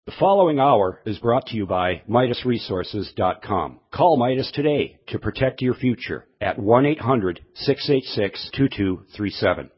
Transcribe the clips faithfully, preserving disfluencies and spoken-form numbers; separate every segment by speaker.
Speaker 1: The following hour is brought to you by Midas Resources dot com. Call Midas today to protect your future at one eight hundred, six eight six, two two three seven.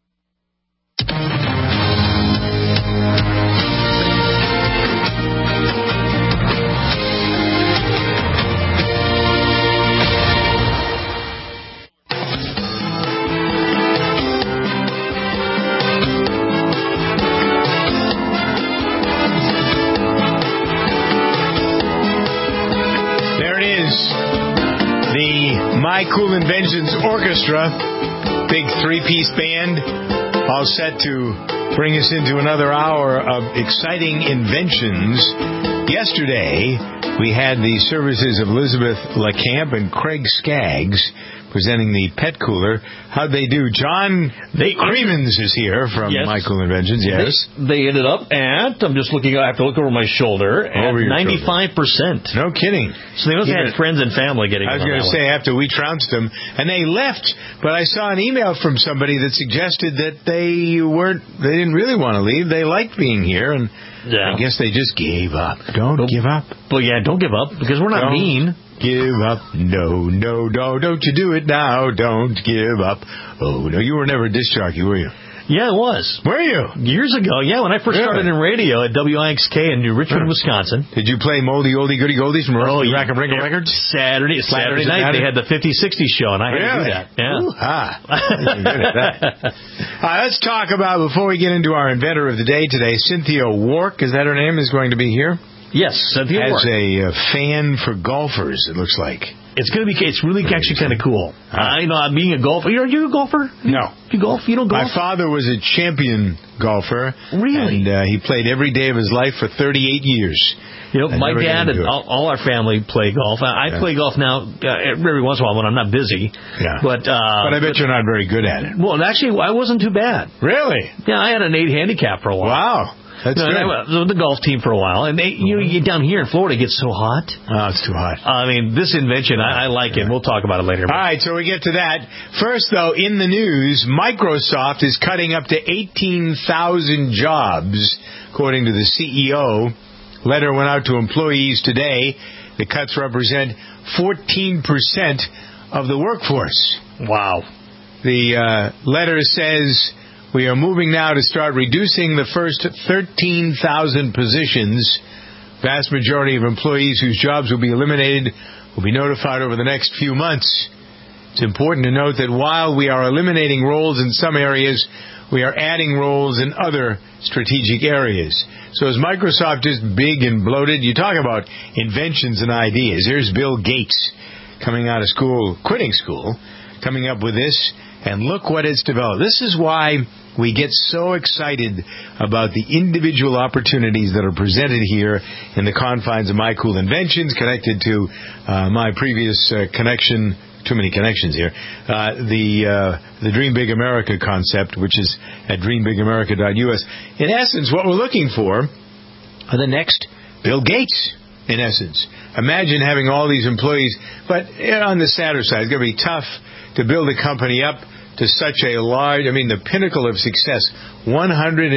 Speaker 2: My Cool Inventions Orchestra, big three-piece band, all set to bring us into another hour of exciting inventions. Yesterday, we had the services of Elizabeth LeCamp and Craig Skaggs presenting the pet cooler. How'd they do? John they, Cremens is here from yes. My Cool Inventions, yes.
Speaker 3: They, they ended up at, I'm just looking, I have to look over my shoulder, at over ninety-five percent.
Speaker 2: Shoulder. No kidding.
Speaker 3: So they must have had friends and family getting
Speaker 2: I was going to say, one. After we trounced them, and they left, but I saw an email from somebody that suggested that they weren't, they didn't really want to leave. They liked being here, and yeah. I guess they just gave up. Don't but, give up.
Speaker 3: Well, yeah, don't give up, because we're not
Speaker 2: don't
Speaker 3: mean.
Speaker 2: Give up. No, no, no, don't you do it now. Don't give up. Oh, no, you were never a disc jockey, were you?
Speaker 3: Yeah, I was.
Speaker 2: Were you?
Speaker 3: Years ago, yeah, when I first
Speaker 2: really?
Speaker 3: started in radio at W I X K in New Richmond, Wisconsin.
Speaker 2: Did you play Moldy Oldie Goody Goldies from
Speaker 3: oh,
Speaker 2: yeah. Rack and Wrinkle Records?
Speaker 3: Saturday, Saturday night, they had the fifty sixty show, and I had
Speaker 2: really?
Speaker 3: to do that. Yeah.
Speaker 2: Ooh, ah. Good at that. All right, let's talk about, before we get into our inventor of the day today, Cynthia Wark, is that her name, is going to be here?
Speaker 3: Yes, Cynthia
Speaker 2: As
Speaker 3: Wark.
Speaker 2: a uh, fan for golfers, it looks like.
Speaker 3: It's going to be. It's really actually kind of cool. I uh, know. I'm being a golfer. Are you a golfer?
Speaker 2: No.
Speaker 3: You golf? You don't golf?
Speaker 2: My father was a champion golfer.
Speaker 3: Really?
Speaker 2: And uh, he played every day of his life for thirty-eight years.
Speaker 3: You know, my dad and all, all our family play golf. I, I yeah. play golf now uh, every once in a while when I'm not busy.
Speaker 2: Yeah.
Speaker 3: But uh,
Speaker 2: but I bet but, you're not very good at it.
Speaker 3: Well, actually, I wasn't too bad.
Speaker 2: Really?
Speaker 3: Yeah, I had an eight handicap for a while.
Speaker 2: Wow. That's
Speaker 3: no,
Speaker 2: good.
Speaker 3: I was with the golf team for a while, and they, you know, you get down here in Florida, it gets so hot.
Speaker 2: Oh, it's too hot.
Speaker 3: I mean, this invention, I, I like yeah. it. We'll talk about it later.
Speaker 2: All right, so we get to that. First, though, in the news, Microsoft is cutting up to eighteen thousand jobs, according to the C E O. Letter went out to employees today. The cuts represent fourteen percent of the workforce.
Speaker 3: Wow.
Speaker 2: The uh, letter says, we are moving now to start reducing the first thirteen thousand positions. Vast majority of employees whose jobs will be eliminated will be notified over the next few months. It's important to note that while we are eliminating roles in some areas, we are adding roles in other strategic areas. So is Microsoft just big and bloated? You talk about inventions and ideas. Here's Bill Gates coming out of school, quitting school, coming up with this. And look what it's developed. This is why we get so excited about the individual opportunities that are presented here in the confines of My Cool Inventions, connected to uh, my previous uh, connection. Too many connections here. Uh, the uh, the Dream Big America concept, which is at dream big america dot u s. In essence, what we're looking for are the next Bill Gates. In essence, imagine having all these employees, but you know, on the sadder side, it's going to be tough to build a company up to such a large, I mean, the pinnacle of success, one hundred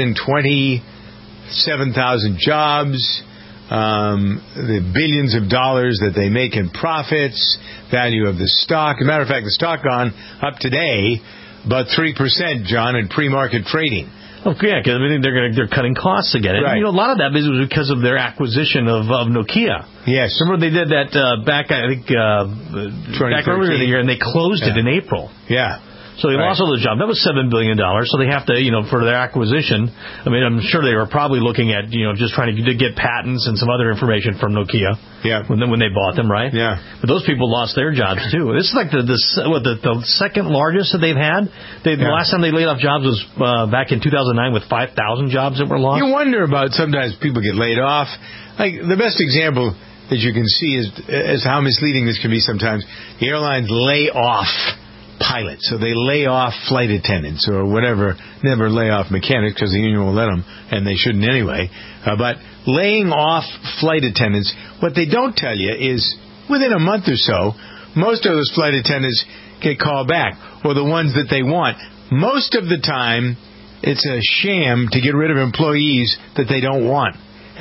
Speaker 2: twenty-seven thousand jobs, um, the billions of dollars that they make in profits, value of the stock. As a matter of fact, the stock gone up today about three percent, John, in pre-market trading.
Speaker 3: Oh, yeah, because I mean, they're gonna, they're cutting costs again. And,
Speaker 2: right.
Speaker 3: you know, a lot of that was because of their acquisition of, of Nokia.
Speaker 2: Yes.
Speaker 3: Remember they did that uh, back, I think, uh, back earlier in the year, and they closed
Speaker 2: yeah.
Speaker 3: it in April.
Speaker 2: Yeah.
Speaker 3: So they
Speaker 2: right.
Speaker 3: lost all those jobs. That was seven billion dollars. So they have to, you know, for their acquisition, I mean, I'm sure they were probably looking at, you know, just trying to get patents and some other information from Nokia.
Speaker 2: Yeah.
Speaker 3: When, when they bought them, right?
Speaker 2: Yeah.
Speaker 3: But those people lost their jobs, too. This is like the the, what, the, the second largest that they've had. They, yeah. The last time they laid off jobs was uh, back in two thousand nine with five thousand jobs that were lost.
Speaker 2: You wonder about sometimes people get laid off. Like, the best example that you can see is, is how misleading this can be sometimes. The airlines lay off pilots, so they lay off flight attendants or whatever. Never lay off mechanics because the union will let them, and they shouldn't anyway. Uh, but laying off flight attendants, what they don't tell you is within a month or so, most of those flight attendants get called back, or the ones that they want. Most of the time, it's a sham to get rid of employees that they don't want.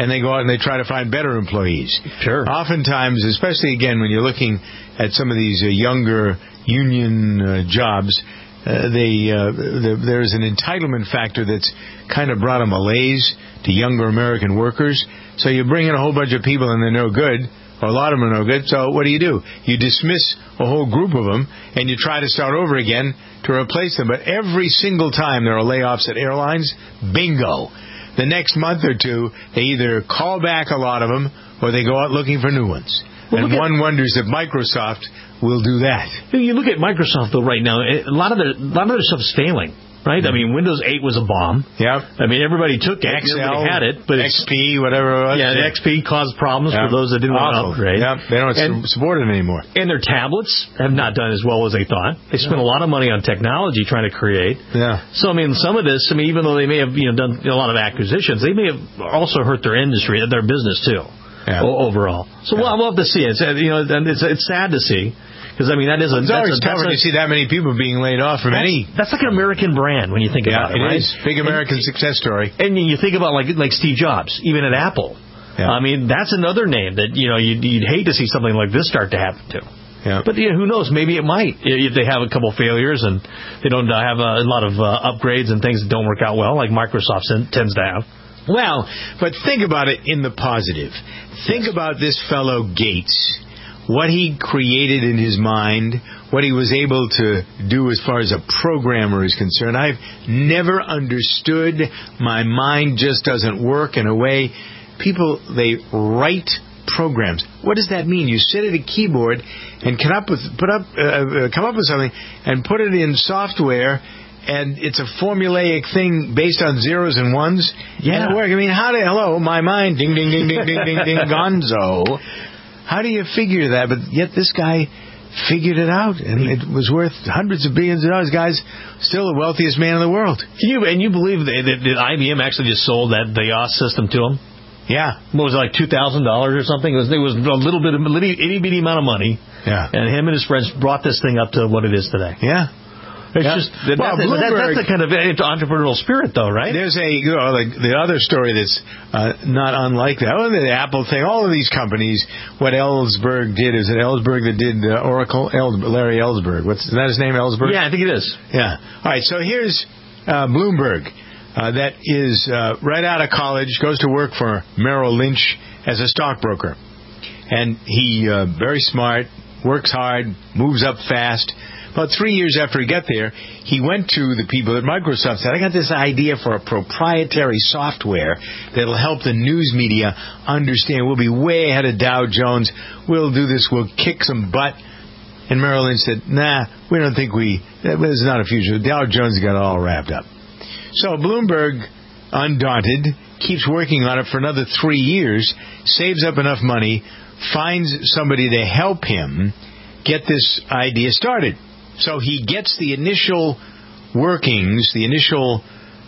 Speaker 2: and they go out and they try to find better employees.
Speaker 3: Sure.
Speaker 2: Oftentimes, especially again when you're looking at some of these uh, younger union uh, jobs, uh, they uh, the, there's an entitlement factor that's kind of brought a malaise to younger American workers. So you bring in a whole bunch of people and they're no good, or a lot of them are no good. So what do you do? You dismiss a whole group of them and you try to start over again to replace them. But every single time there are layoffs at airlines, bingo. The next month or two, they either call back a lot of them or they go out looking for new ones. Well, and one wonders if Microsoft will do that.
Speaker 3: You look at Microsoft, though, right now, a lot of their, a lot of their stuff's failing. Right? I mean, Windows eight was a bomb.
Speaker 2: Yep.
Speaker 3: I mean, everybody took it.
Speaker 2: Excel,
Speaker 3: everybody had it. But
Speaker 2: X P, whatever it was.
Speaker 3: Yeah, the X P caused problems yep. for those that didn't
Speaker 2: Awful.
Speaker 3: want to upgrade.
Speaker 2: Yep. They don't and, support it anymore.
Speaker 3: And their tablets have not done as well as they thought. They spent yeah. a lot of money on technology trying to create.
Speaker 2: Yeah.
Speaker 3: So, I mean, some of this, I mean, even though they may have you know done a lot of acquisitions, they may have also hurt their industry, their business, too, yeah. overall. So yeah. we'll, we'll have to see. It's, you know, it's, it's sad to see. Because, I mean, that is a...
Speaker 2: It's
Speaker 3: that's
Speaker 2: always
Speaker 3: a,
Speaker 2: tough when you see that many people being laid off from
Speaker 3: that's,
Speaker 2: any...
Speaker 3: That's like an American brand when you think
Speaker 2: yeah,
Speaker 3: about it,
Speaker 2: it
Speaker 3: right?
Speaker 2: It is. Big American and, success story.
Speaker 3: And you think about, like like Steve Jobs, even at Apple. Yeah. I mean, that's another name that, you know, you'd, you'd hate to see something like this start to happen to.
Speaker 2: Yeah.
Speaker 3: But, you know, who knows? Maybe it might. If they have a couple failures and they don't have a, a lot of uh, upgrades and things that don't work out well, like Microsoft tends to have.
Speaker 2: Well, but think about it in the positive. Think yes. about this fellow Gates. What he created in his mind, what he was able to do as far as a programmer is concerned. I've never understood. My mind just doesn't work in a way. People, they write programs. What does that mean? You sit at a keyboard and come up with, put up, uh, come up with something and put it in software, and it's a formulaic thing based on zeros and ones.
Speaker 3: Yeah.
Speaker 2: And it works. I mean, how do, hello, my mind, ding, ding, ding, ding, ding, ding, ding, gonzo. How do you figure that? But yet this guy figured it out, and it was worth hundreds of billions of dollars. Guy's still the wealthiest man in the world.
Speaker 3: Can you and you believe that, that, that I B M actually just sold that the O S system to him?
Speaker 2: Yeah.
Speaker 3: What was it, like two thousand dollars or something? It was, it was a little bit of a itty bitty amount of money.
Speaker 2: Yeah.
Speaker 3: And him and his friends brought this thing up to what it is today.
Speaker 2: Yeah.
Speaker 3: It's
Speaker 2: yeah.
Speaker 3: just that, well, that, that, that's the kind of entrepreneurial spirit, though, right?
Speaker 2: There's a you know, like the other story that's uh, not unlike that. Oh, the Apple thing. All of these companies. What Ellsberg did is it Ellsberg that did uh, Oracle. Els- Larry Ellsberg. What's is that his name? Ellsberg.
Speaker 3: Yeah, I think it is.
Speaker 2: Yeah. All right. So here's uh, Bloomberg. Uh, that is uh, right out of college, goes to work for Merrill Lynch as a stockbroker, and he uh, very smart, works hard, moves up fast. About three years after he got there, he went to the people at Microsoft and said, I got this idea for a proprietary software that'll help the news media understand. We'll be way ahead of Dow Jones. We'll do this. We'll kick some butt. And Merrill Lynch said, nah, we don't think we, there's not a future. Dow Jones got it all wrapped up. So Bloomberg, undaunted, keeps working on it for another three years, saves up enough money, finds somebody to help him get this idea started. So he gets the initial workings, the initial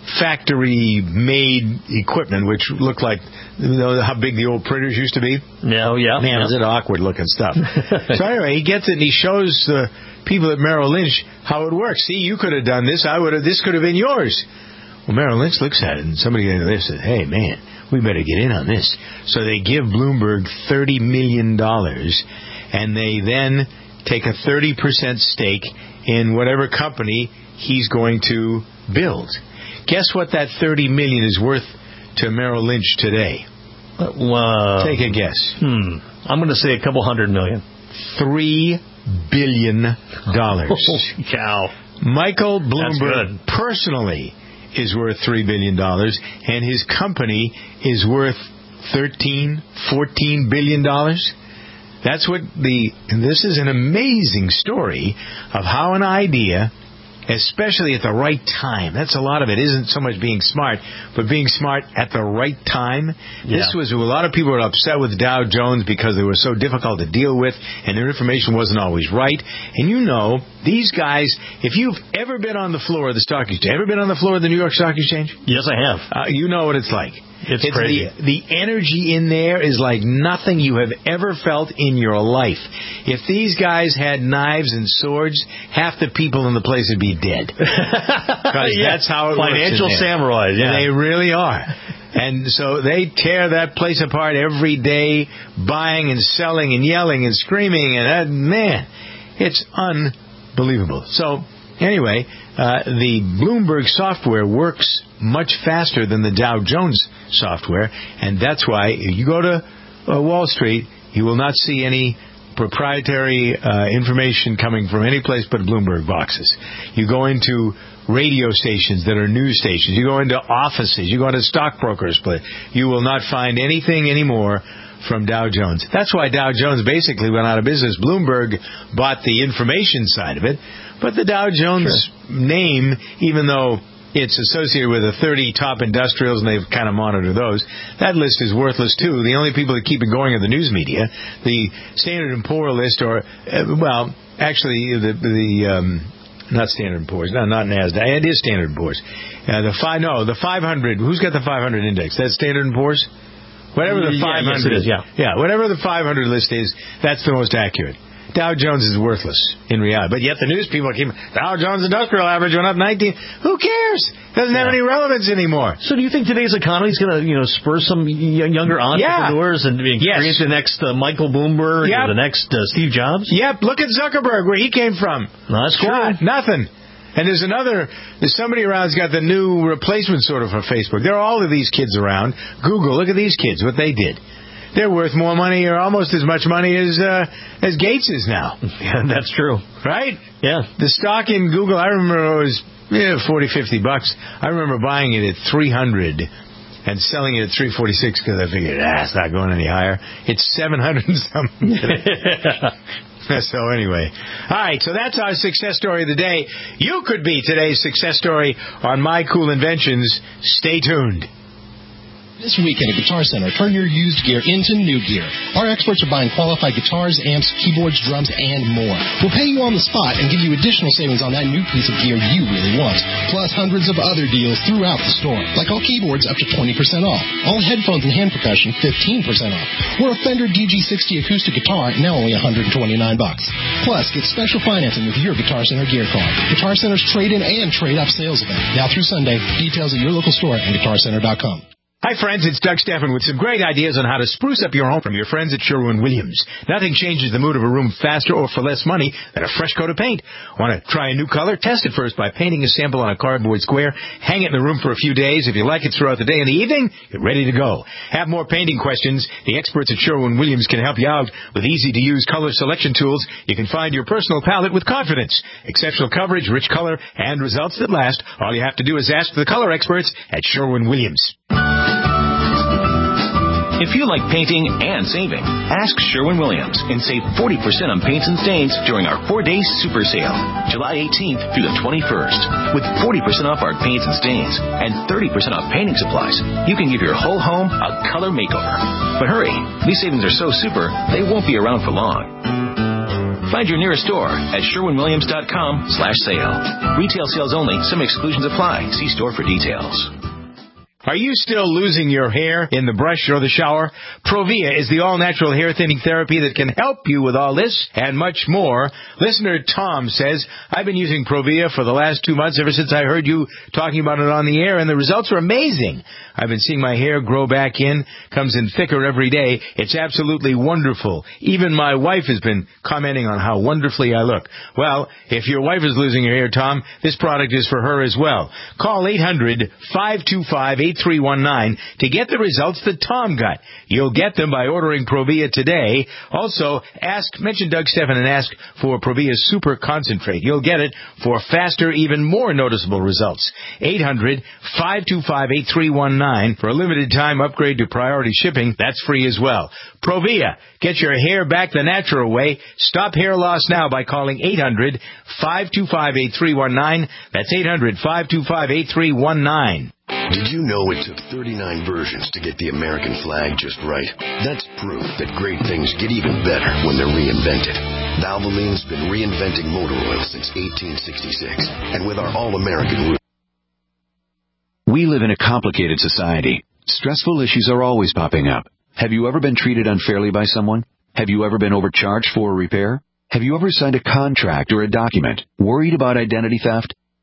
Speaker 2: factory-made equipment, which looked like, you know, how big the old printers used to be?
Speaker 3: No, yeah.
Speaker 2: Man,
Speaker 3: yeah.
Speaker 2: is it awkward-looking stuff. So anyway, he gets it, and he shows the people at Merrill Lynch how it works. See, you could have done this. I would have. This could have been yours. Well, Merrill Lynch looks at it, and somebody there said, hey, man, we better get in on this. So they give Bloomberg thirty million dollars, and they then take a thirty percent stake in whatever company he's going to build. Guess what that thirty million dollars is worth to Merrill Lynch today?
Speaker 3: Uh,
Speaker 2: Take a guess.
Speaker 3: Hmm. I'm going to say a couple hundred million.
Speaker 2: Three billion dollars.
Speaker 3: Holy cow.
Speaker 2: Michael Bloomberg personally is worth three billion dollars, and his company is worth thirteen, fourteen billion dollars. That's what the, and this is an amazing story of how an idea, especially at the right time, that's a lot of it, isn't so much being smart, but being smart at the right time. Yeah. This was, a lot of people were upset with Dow Jones because they were so difficult to deal with, and their information wasn't always right. And you know, these guys, if you've ever been on the floor of the stock exchange, ever been on the floor of the New York Stock Exchange?
Speaker 3: Yes, I have.
Speaker 2: Uh, you know what it's like.
Speaker 3: It's,
Speaker 2: it's
Speaker 3: crazy.
Speaker 2: The, the energy in there is like nothing you have ever felt in your life. If these guys had knives and swords, half the people in the place would be dead. Because yeah. that's how it
Speaker 3: Financial
Speaker 2: works.
Speaker 3: Financial samurais, yeah.
Speaker 2: They really are. And so they tear that place apart every day, buying and selling and yelling and screaming. And, uh, man, it's unbelievable. So, anyway, uh, the Bloomberg software works much faster than the Dow Jones software. And that's why if you go to uh, Wall Street, you will not see any proprietary uh, information coming from any place but Bloomberg boxes. You go into radio stations that are news stations. You go into offices. You go into stockbrokers. But you will not find anything anymore from Dow Jones. That's why Dow Jones basically went out of business. Bloomberg bought the information side of it. But the Dow Jones sure. name, even though it's associated with the thirty top industrials, and they've kind of monitored those, that list is worthless, too. The only people that keep it going are the news media. The Standard and Poor's list, or, uh, well, actually, the, the um, not Standard and Poor's, no, not NASDAQ. It is Standard and Poor's. Uh, the five, no, the five hundred, who's got the five hundred index? That's Standard and Poor's? Whatever the five hundred
Speaker 3: yeah, yes, it is, yeah.
Speaker 2: Yeah, whatever the five hundred list is, that's the most accurate. Dow Jones is worthless in reality. But yet the news people keep, Dow Jones Industrial Average went up nineteen. Who cares? Doesn't have yeah. any relevance anymore.
Speaker 3: So do you think today's economy is going to, you know, spur some younger entrepreneurs yeah. and yes. create the next uh, Michael Bloomberg yep. or the next uh, Steve Jobs?
Speaker 2: Yep. Look at Zuckerberg, where he came from.
Speaker 3: No, that's
Speaker 2: Squat,
Speaker 3: true.
Speaker 2: Nothing. And there's another, there's somebody around who's got the new replacement sort of for Facebook. There are all of these kids around. Google, look at these kids, what they did. They're worth more money, or almost as much money as uh, as Gates is now.
Speaker 3: Yeah, that's true.
Speaker 2: Right?
Speaker 3: Yeah.
Speaker 2: The stock in Google, I remember it was yeah, forty, fifty bucks. I remember buying it at three hundred and selling it at three forty-six because I figured, ah, it's not going any higher. It's seven hundred and something. So anyway. All right, so that's our success story of the day. You could be today's success story on My Cool Inventions. Stay tuned.
Speaker 4: This weekend at Guitar Center, turn your used gear into new gear. Our experts are buying qualified guitars, amps, keyboards, drums, and more. We'll pay you on the spot and give you additional savings on that new piece of gear you really want. Plus hundreds of other deals throughout the store. Like all keyboards up to twenty percent off. All headphones and hand percussion fifteen percent off. Or a Fender D G sixty acoustic guitar, now only one hundred twenty-nine bucks. Plus, get special financing with your Guitar Center gear card. Guitar Center's trade-in and trade-up sales event. Now through Sunday. Details at your local store and guitar center dot com.
Speaker 2: Hi, friends. It's Doug Steffen with some great ideas on how to spruce up your home from your friends at Sherwin-Williams. Nothing changes the mood of a room faster or for less money than a fresh coat of paint. Want to try a new color? Test it first by painting a sample on a cardboard square. Hang it in the room for a few days. If you like it throughout the day and the evening, you're ready to go. Have more painting questions? The experts at Sherwin-Williams can help you out with easy-to-use color selection tools. You can find your personal palette with confidence. Exceptional coverage, rich color, and results that last. All you have to do is ask the color experts at Sherwin-Williams.
Speaker 5: If you like painting and saving, ask Sherwin-Williams and save forty percent on paints and stains during our four-day super sale, July eighteenth through the twenty-first. With forty percent off our paints and stains and thirty percent off painting supplies, you can give your whole home a color makeover. But hurry, these savings are so super, they won't be around for long. Find your nearest store at Sherwin Williams dot com slash sale. Retail sales only. Some exclusions apply. See store for details.
Speaker 2: Are you still losing your hair in the brush or the shower? Provia is the all-natural hair thinning therapy that can help you with all this and much more. Listener Tom says, I've been using Provia for the last two months ever since I heard you talking about it on the air, and the results are amazing. I've been seeing my hair grow back in, comes in thicker every day. It's absolutely wonderful. Even my wife has been commenting on how wonderfully I look. Well, if your wife is losing her hair, Tom, this product is for her as well. Call eight hundred, five two five, eight three one nine to get the results that Tom got. You'll get them by ordering Provia today. Also, ask, mention Doug Steffen and ask for Provia Super Concentrate. You'll get it for faster, even more noticeable results. eight hundred, five two five, eight three one nine. For a limited time upgrade to priority shipping, that's free as well. Provia, get your hair back the natural way. Stop hair loss now by calling eight hundred, five two five, eight three one nine. That's eight hundred, five two five, eight three one nine.
Speaker 6: Did you know it took thirty-nine versions to get the American flag just right? That's proof that great things get even better when they're reinvented. Valvoline's been reinventing motor oil since eighteen sixty-six. And with our all-American roots.
Speaker 7: We live in a complicated society. Stressful issues are always popping up. Have you ever been treated unfairly by someone? Have you ever been overcharged for a repair? Have you ever signed a contract or a document worried about identity theft?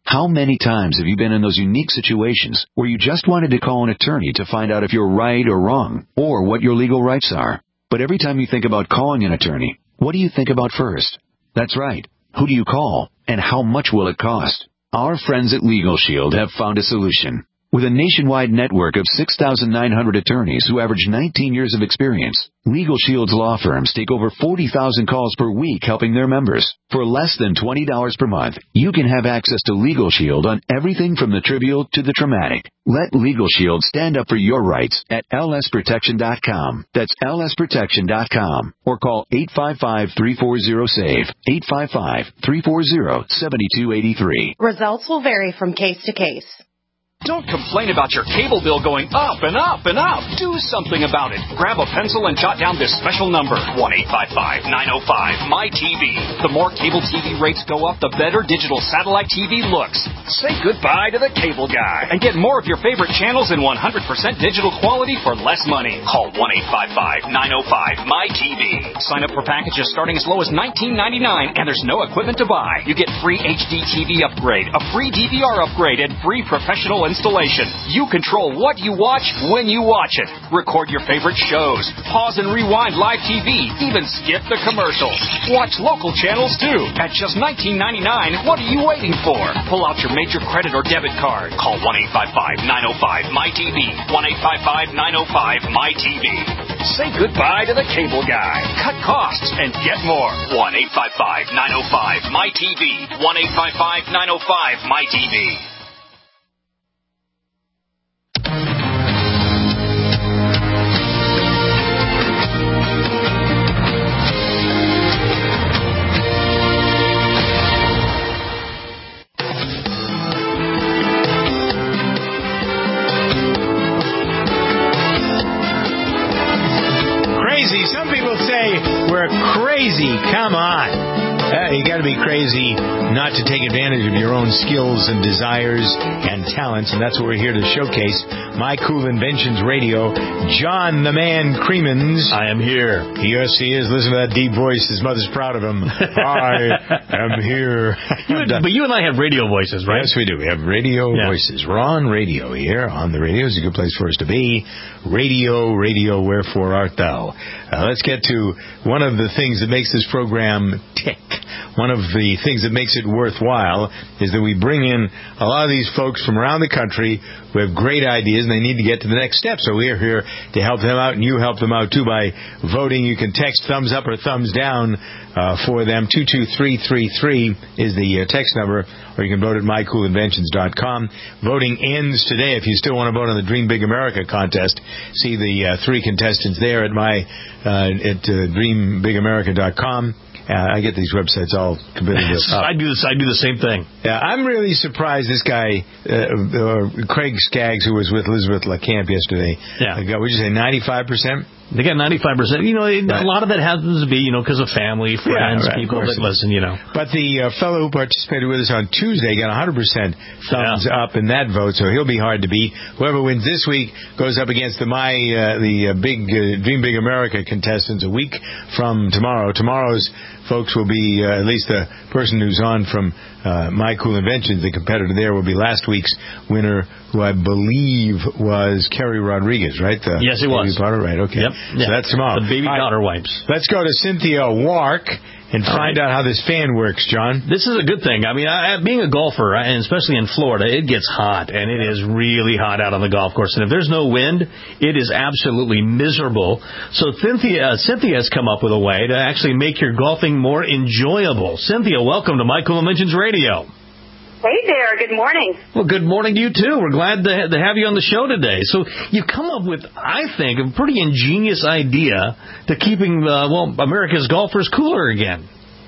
Speaker 7: How many times have you been in those unique situations where you just wanted to call an attorney to find out if you're right or wrong, or what your legal rights are? But every time you think about calling an attorney, what do you think about first? That's right. Who do you call, and how much will it cost? Our friends at Legal Shield have found a solution. With a nationwide network of six thousand nine hundred attorneys who average nineteen years of experience, Legal Shield's law firms take over forty thousand calls per week helping their members. For less than twenty dollars per month, you can have access to Legal Shield on everything from the trivial to the traumatic. Let Legal Shield stand up for your rights at L S protection dot com. That's L S protection dot com. Or call eight five five, three four zero, S A V E, eight five five, three four zero, seven two eight three.
Speaker 8: Results will vary from case to case.
Speaker 9: Don't complain about your cable bill going up and up and up. Do something about it. Grab a pencil and jot down this special number, one eight five five, nine oh five, M Y T V. The more cable T V rates go up, the better digital satellite T V looks. Say goodbye to the cable guy and get more of your favorite channels in one hundred percent digital quality for less money. Call one eight five five, nine oh five, M Y T V. Sign up for packages starting as low as nineteen ninety-nine, and there's no equipment to buy. You get free H D T V upgrade, a free D V R upgrade, and free professional installation. You control what you watch when you watch it. Record your favorite shows. Pause and rewind live T V. Even skip the commercials. Watch local channels too. At just nineteen ninety-nine, what are you waiting for? Pull out your major credit or debit card. Call one eight five five, nine oh five, M Y T V. one eight five five, nine oh five, M Y T V. Say goodbye to the cable guy. Cut costs and get more. one eight five five, nine oh five, M Y T V. one eight five five, nine oh five, M Y T V.
Speaker 2: Crazy. Some people say we're crazy. Come on. Uh, you got to be crazy not to take advantage of your own skills and desires and talents, and that's what we're here to showcase. My Cool Inventions Radio. John the Man Creemans.
Speaker 3: I am here.
Speaker 2: Yes, he is. Listen to that deep voice. His mother's proud of him. I am here.
Speaker 3: You, but you and I have radio voices, right?
Speaker 2: Yes, we do. We have radio yeah. voices. We're on radio here. On the radio is a good place for us to be. Radio, radio, wherefore art thou? Uh, let's get to one of the things that makes this program tick. One of the things that makes it worthwhile is that we bring in a lot of these folks from around the country who have great ideas and they need to get to the next step. So we're here to help them out, and you help them out too by voting. You can text thumbs up or thumbs down uh, for them. two two three three three is the uh, text number, or you can vote at my cool inventions dot com. Voting ends today. If you still want to vote on the Dream Big America contest, see the uh, three contestants there at my uh, at uh, dream big america dot com. Uh, I get these websites all completely up.
Speaker 3: I do this. I do the same thing.
Speaker 2: Yeah, I'm really surprised. This guy, uh, uh, Craig Skaggs, who was with Elizabeth LaCamp yesterday.
Speaker 3: Yeah.
Speaker 2: Got, would you say ninety-five percent?
Speaker 3: They got ninety-five percent. You know, right. A lot of it happens to be, you know, because of family, friends, yeah, right, people that listen, you know.
Speaker 2: But the uh, fellow who participated with us on Tuesday got one hundred percent thumbs yeah. up in that vote, so he'll be hard to beat. Whoever wins this week goes up against the my uh, the uh, big uh, Dream Big America contestants a week from tomorrow. Tomorrow's folks will be, uh, at least the person who's on from uh, My Cool Inventions, the competitor there, will be last week's winner, who I believe was Kerry Rodriguez, right? The
Speaker 3: yes, it was.
Speaker 2: Powder, right, okay.
Speaker 3: Yep.
Speaker 2: So
Speaker 3: yeah.
Speaker 2: that's tomorrow.
Speaker 3: The baby daughter
Speaker 2: right.
Speaker 3: wipes.
Speaker 2: Let's go to Cynthia Wark and
Speaker 3: All
Speaker 2: find
Speaker 3: right.
Speaker 2: out how this fan works, John.
Speaker 3: This is a good thing. I mean, I, being a golfer, and especially in Florida, it gets hot, and it is really hot out on the golf course. And if there's no wind, it is absolutely miserable. So Cynthia, uh, Cynthia has come up with a way to actually make your golfing more enjoyable. Cynthia, welcome to My Cool Inventions Radio.
Speaker 10: Hey there, good morning.
Speaker 3: Well, good morning to you, too. We're glad to, ha- to have you on the show today. So you've come up with, I think, a pretty ingenious idea to keeping, uh, well, America's golfers cooler again.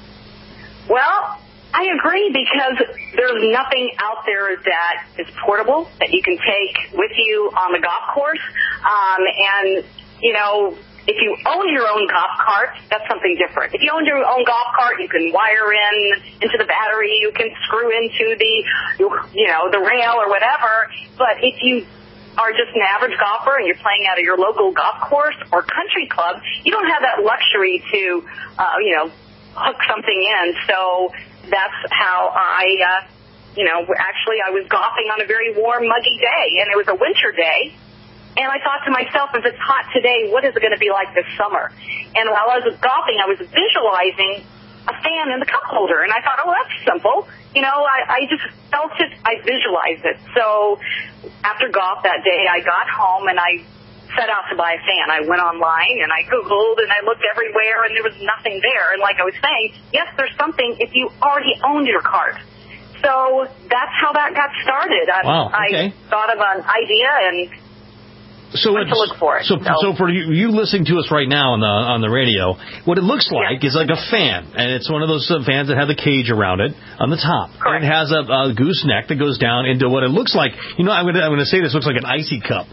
Speaker 10: Well, I agree, because there's nothing out there that is portable, that you can take with you on the golf course. Um, and, you know, if you own your own golf cart, that's something different. If you own your own golf cart, you can wire in into the battery, you can screw into the, you know, the rail or whatever. But if you are just an average golfer and you're playing out of your local golf course or country club, you don't have that luxury to, uh, you know, hook something in. So that's how I uh, you know, actually I was golfing on a very warm, muggy day, and it was a winter day. And I thought to myself, if it's hot today, what is it going to be like this summer? And while I was golfing, I was visualizing a fan in the cup holder. And I thought, oh, that's simple. You know, I, I just felt it. I visualized it. So after golf that day, I got home and I set out to buy a fan. I went online and I Googled and I looked everywhere and there was nothing there. And like I was saying, yes, there's something if you already owned your cart. So that's how that got started. I,
Speaker 3: wow, okay.
Speaker 10: I thought of an idea and
Speaker 3: so
Speaker 10: went to look for it.
Speaker 3: So, so, so for you, you listening to us right now on the on the radio, what it looks like
Speaker 10: yes.
Speaker 3: is like a fan, and it's one of those uh, fans that have the cage around it on the top.
Speaker 10: Correct.
Speaker 3: And it has a, a goose neck that goes down into what it looks like. You know, I'm going to I'm going to say this looks like an icy cup.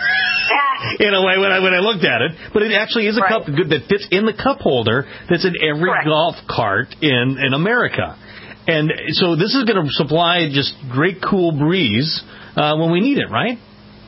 Speaker 3: In a way, when I when I looked at it, but it actually is a
Speaker 10: right.
Speaker 3: cup that fits in the cup holder that's in every
Speaker 10: Correct.
Speaker 3: golf cart in in America, and so this is going to supply just great cool breeze uh, when we need it, right?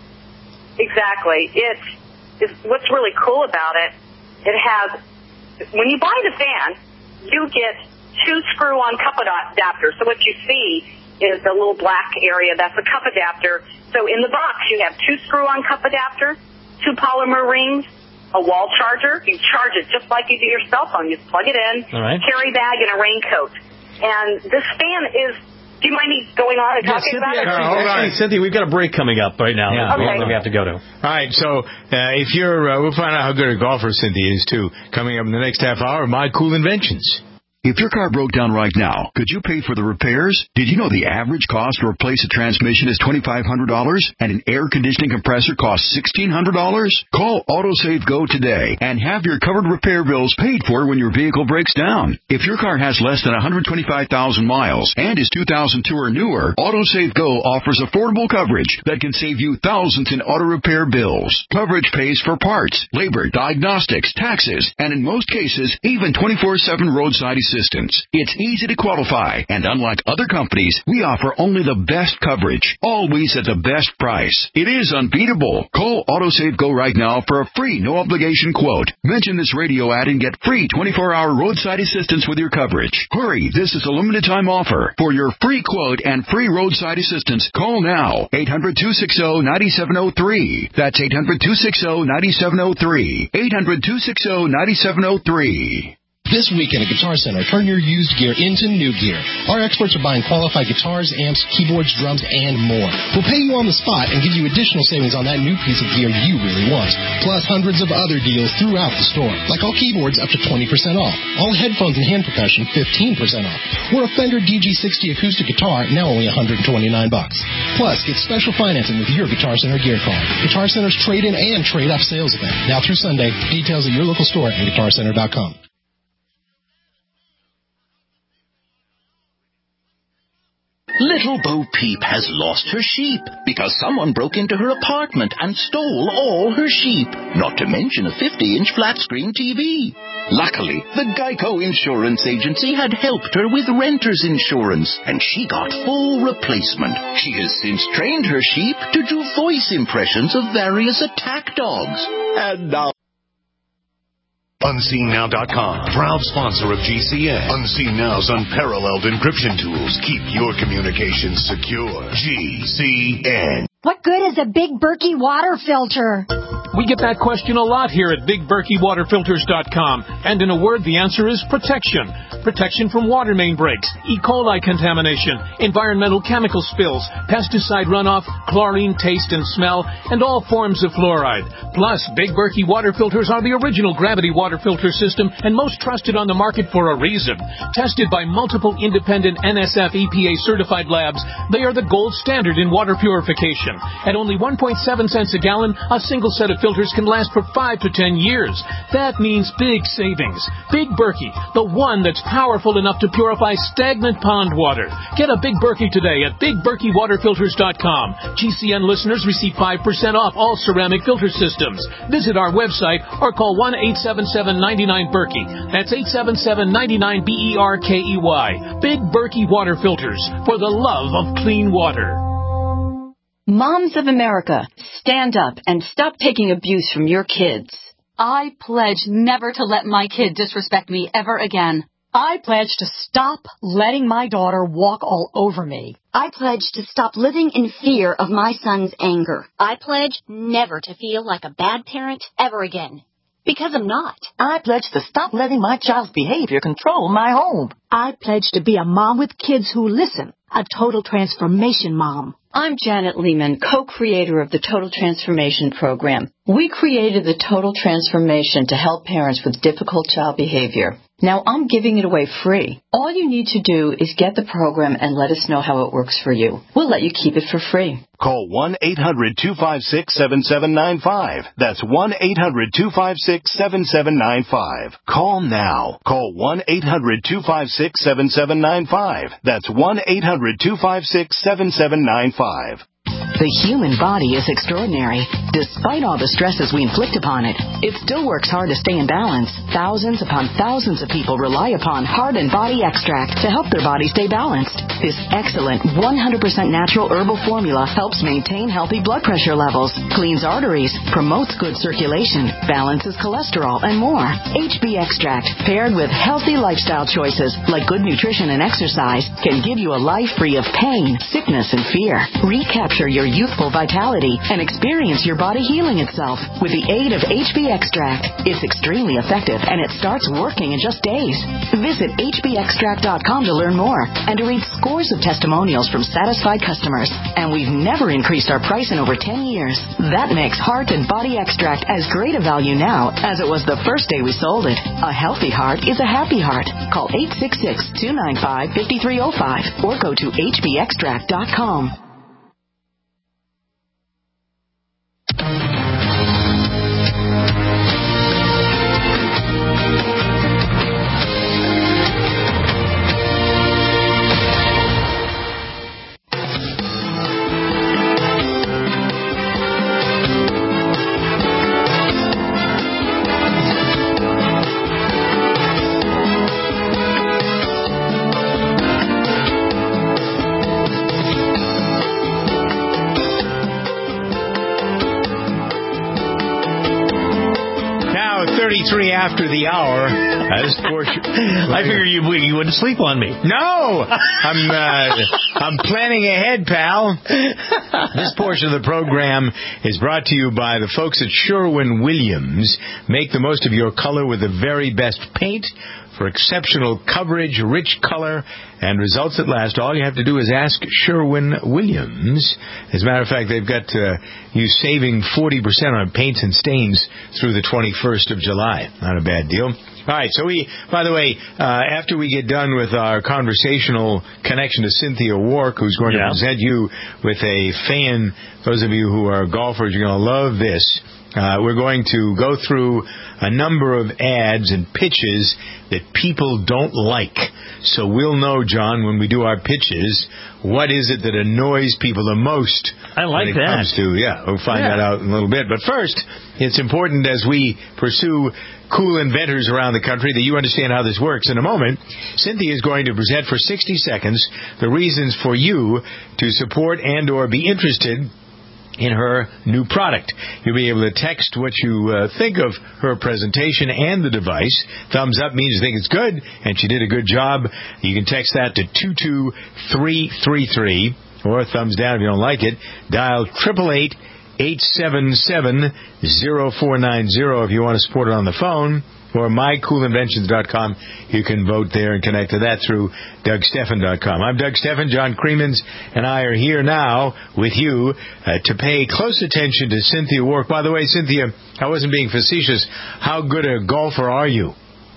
Speaker 10: Exactly. It is what's really cool about it. It has when you buy the fan, you get two screw-on cup adapters. So what you see is the little black area that's a cup adapter. So in the box, you have two screw-on cup adapters, two polymer rings, a wall charger. You charge it just like you do your cell phone. You plug it in,
Speaker 3: all right.
Speaker 10: carry bag, and a raincoat. And this fan is, do you mind me going on and
Speaker 3: yeah,
Speaker 10: talking
Speaker 3: Cynthia,
Speaker 10: about it?
Speaker 3: Actually, hold on. Cynthia, we've got a break coming up right now
Speaker 2: yeah.
Speaker 10: Okay.
Speaker 3: that we have to go to.
Speaker 2: All right, so uh, if you're, uh, we'll find out how good a golfer Cynthia is, too, coming up in the next half hour, My Cool Inventions.
Speaker 6: If your car broke down right now, could you pay for the repairs? Did you know the average cost to replace a transmission is twenty-five hundred dollars and an air conditioning compressor costs sixteen hundred dollars? Call AutoSave Go today and have your covered repair bills paid for when your vehicle breaks down. If your car has less than one hundred twenty-five thousand miles and is two thousand two or newer, AutoSave Go offers affordable coverage that can save you thousands in auto repair bills. Coverage pays for parts, labor, diagnostics, taxes, and in most cases, even twenty-four seven roadside assistance. It's easy to qualify, and unlike other companies, we offer only the best coverage, always at the best price. It is unbeatable. Call AutoSave Go right now for a free, no-obligation quote. Mention this radio ad and get free twenty-four hour roadside assistance with your coverage. Hurry, this is a limited-time offer. For your free quote and free roadside assistance, call now. eight hundred, two six zero, nine seven zero three. That's eight hundred, two six zero, nine seven zero three. eight hundred, two six zero, nine seven zero three.
Speaker 4: This weekend at Guitar Center, turn your used gear into new gear. Our experts are buying qualified guitars, amps, keyboards, drums, and more. We'll pay you on the spot and give you additional savings on that new piece of gear you really want. Plus hundreds of other deals throughout the store. Like all keyboards up to twenty percent off. All headphones and hand percussion fifteen percent off. Or a Fender D G sixty acoustic guitar now only one hundred twenty-nine bucks. Plus, get special financing with your Guitar Center gear card. Guitar Center's trade-in and trade-up sales event. Now through Sunday. Details at your local store and guitar center dot com.
Speaker 11: Little Bo Peep has lost her sheep because someone broke into her apartment and stole all her sheep, not to mention a fifty inch flat-screen T V. Luckily, the Geico Insurance Agency had helped her with renter's insurance, and she got full replacement. She has since trained her sheep to do voice impressions of various attack dogs. And now...
Speaker 12: Unseen Now dot com, proud sponsor of G C N. Unseen Now's unparalleled encryption tools keep your communications secure. G C N.
Speaker 13: What good is a Big Berkey water filter?
Speaker 14: We get that question a lot here at Big Berkey Water Filters dot com. And in a word, the answer is protection. Protection from water main breaks, E. coli contamination, environmental chemical spills, pesticide runoff, chlorine taste and smell, and all forms of fluoride. Plus, Big Berkey water filters are the original gravity water filter system and most trusted on the market for a reason. Tested by multiple independent N S F E P A certified labs, they are the gold standard in water purification. At only one point seven cents a gallon, a single set of filters can last for five to ten years. That means big savings. Big Berkey, the one that's powerful enough to purify stagnant pond water. Get a Big Berkey today at Big Berkey Water Filters dot com. G C N listeners receive five percent off all ceramic filter systems. Visit our website or call one eight seven seven, nine nine, Berkey. That's eight seven seven, nine nine, B E R K E Y. Big Berkey Water Filters, for the love of clean water.
Speaker 15: Moms of America, stand up and stop taking abuse from your kids.
Speaker 16: I pledge never to let my kid disrespect me ever again.
Speaker 13: I pledge to stop letting my daughter walk all over me.
Speaker 15: I pledge to stop living in fear of my son's anger.
Speaker 8: I pledge never to feel like a bad parent ever again. Because I'm not.
Speaker 16: I pledge to stop letting my child's behavior control my home.
Speaker 13: I pledge to be a mom with kids who listen. A total transformation mom.
Speaker 15: I'm Janet Lehman, co-creator of the Total Transformation Program. We created the Total Transformation to help parents with difficult child behavior. Now I'm giving it away free. All you need to do is get the program and let us know how it works for you. We'll let you keep it for free.
Speaker 12: Call one eight hundred two five six seven seven nine five. That's one eight hundred two five six seven seven nine five. Call now. Call one eight hundred two five six seven seven nine five. That's one eight hundred two five six seven seven nine five.
Speaker 16: The human body is extraordinary. Despite all the stresses we inflict upon it, it still works hard to stay in balance. Thousands upon thousands of people rely upon Heart and Body Extract to help their body stay balanced. This excellent one hundred percent natural herbal formula helps maintain healthy blood pressure levels, cleans arteries, promotes good circulation, balances cholesterol, and more. H B Extract, paired with healthy lifestyle choices like good nutrition and exercise, can give you a life free of pain, sickness, and fear. Recapture your youthful vitality and experience your body healing itself with the aid of H B Extract. It's extremely effective and it starts working in just days. Visit H B extract dot com to learn more and to read scores of testimonials from satisfied customers. And we've never increased our price in over ten years. That makes Heart and Body Extract as great a value now as it was the first day we sold it. A healthy heart is a happy heart. Call eight six six, two nine five, five three zero five or go to H B extract dot com.
Speaker 2: thirty-three after the hour. Uh, this portion,
Speaker 3: I figure you, you wouldn't sleep on me.
Speaker 2: No! I'm uh, I'm planning ahead, pal. This portion of the program is brought to you by the folks at Sherwin-Williams. Make the most of your color with the very best paint. For exceptional coverage, rich color, and results that last, all you have to do is ask Sherwin-Williams. As a matter of fact, they've got uh, you saving forty percent on paints and stains through the twenty-first of July. Not a bad deal. All right, so we, by the way, uh, after we get done with our conversational connection to Cynthia Wark, who's going yeah. to present you with a fan, those of you who are golfers, you're going to love this. Uh, we're going to go through a number of ads and pitches that people don't like. So we'll know, John, when we do our pitches, what is it that annoys people the most.
Speaker 3: I like
Speaker 2: when it
Speaker 3: that.
Speaker 2: Comes to, yeah, we'll find
Speaker 3: yeah.
Speaker 2: that out in a little bit. But first, it's important as we pursue cool inventors around the country that you understand how this works. In a moment, Cynthia is going to present for sixty seconds the reasons for you to support and or be interested in her new product. You'll be able to text what you uh, think of her presentation and the device. Thumbs up means you think it's good and she did a good job. You can text that to two two three three three, or thumbs down if you don't like it. Dial eight eight eight, eight seven seven, zero four nine zero if you want to support it on the phone. Or my cool inventions dot com. You can vote there and connect to that through Doug Stephan dot com. I'm Doug Stephan. John Creemans and I are here now with you uh, to pay close attention to Cynthia Wark. By the way, Cynthia, I wasn't being facetious. How good a golfer are you?